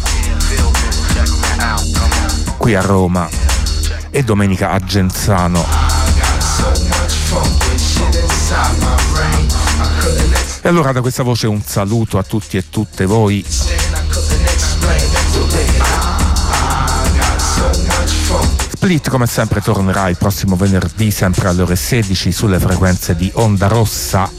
qui a Roma e domenica a Genzano. E allora da questa voce un saluto a tutti e tutte voi. Split come sempre tornerà il prossimo venerdì sempre alle ore 16 sulle frequenze di Onda Rossa.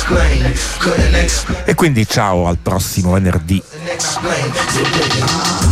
E quindi ciao al prossimo venerdì.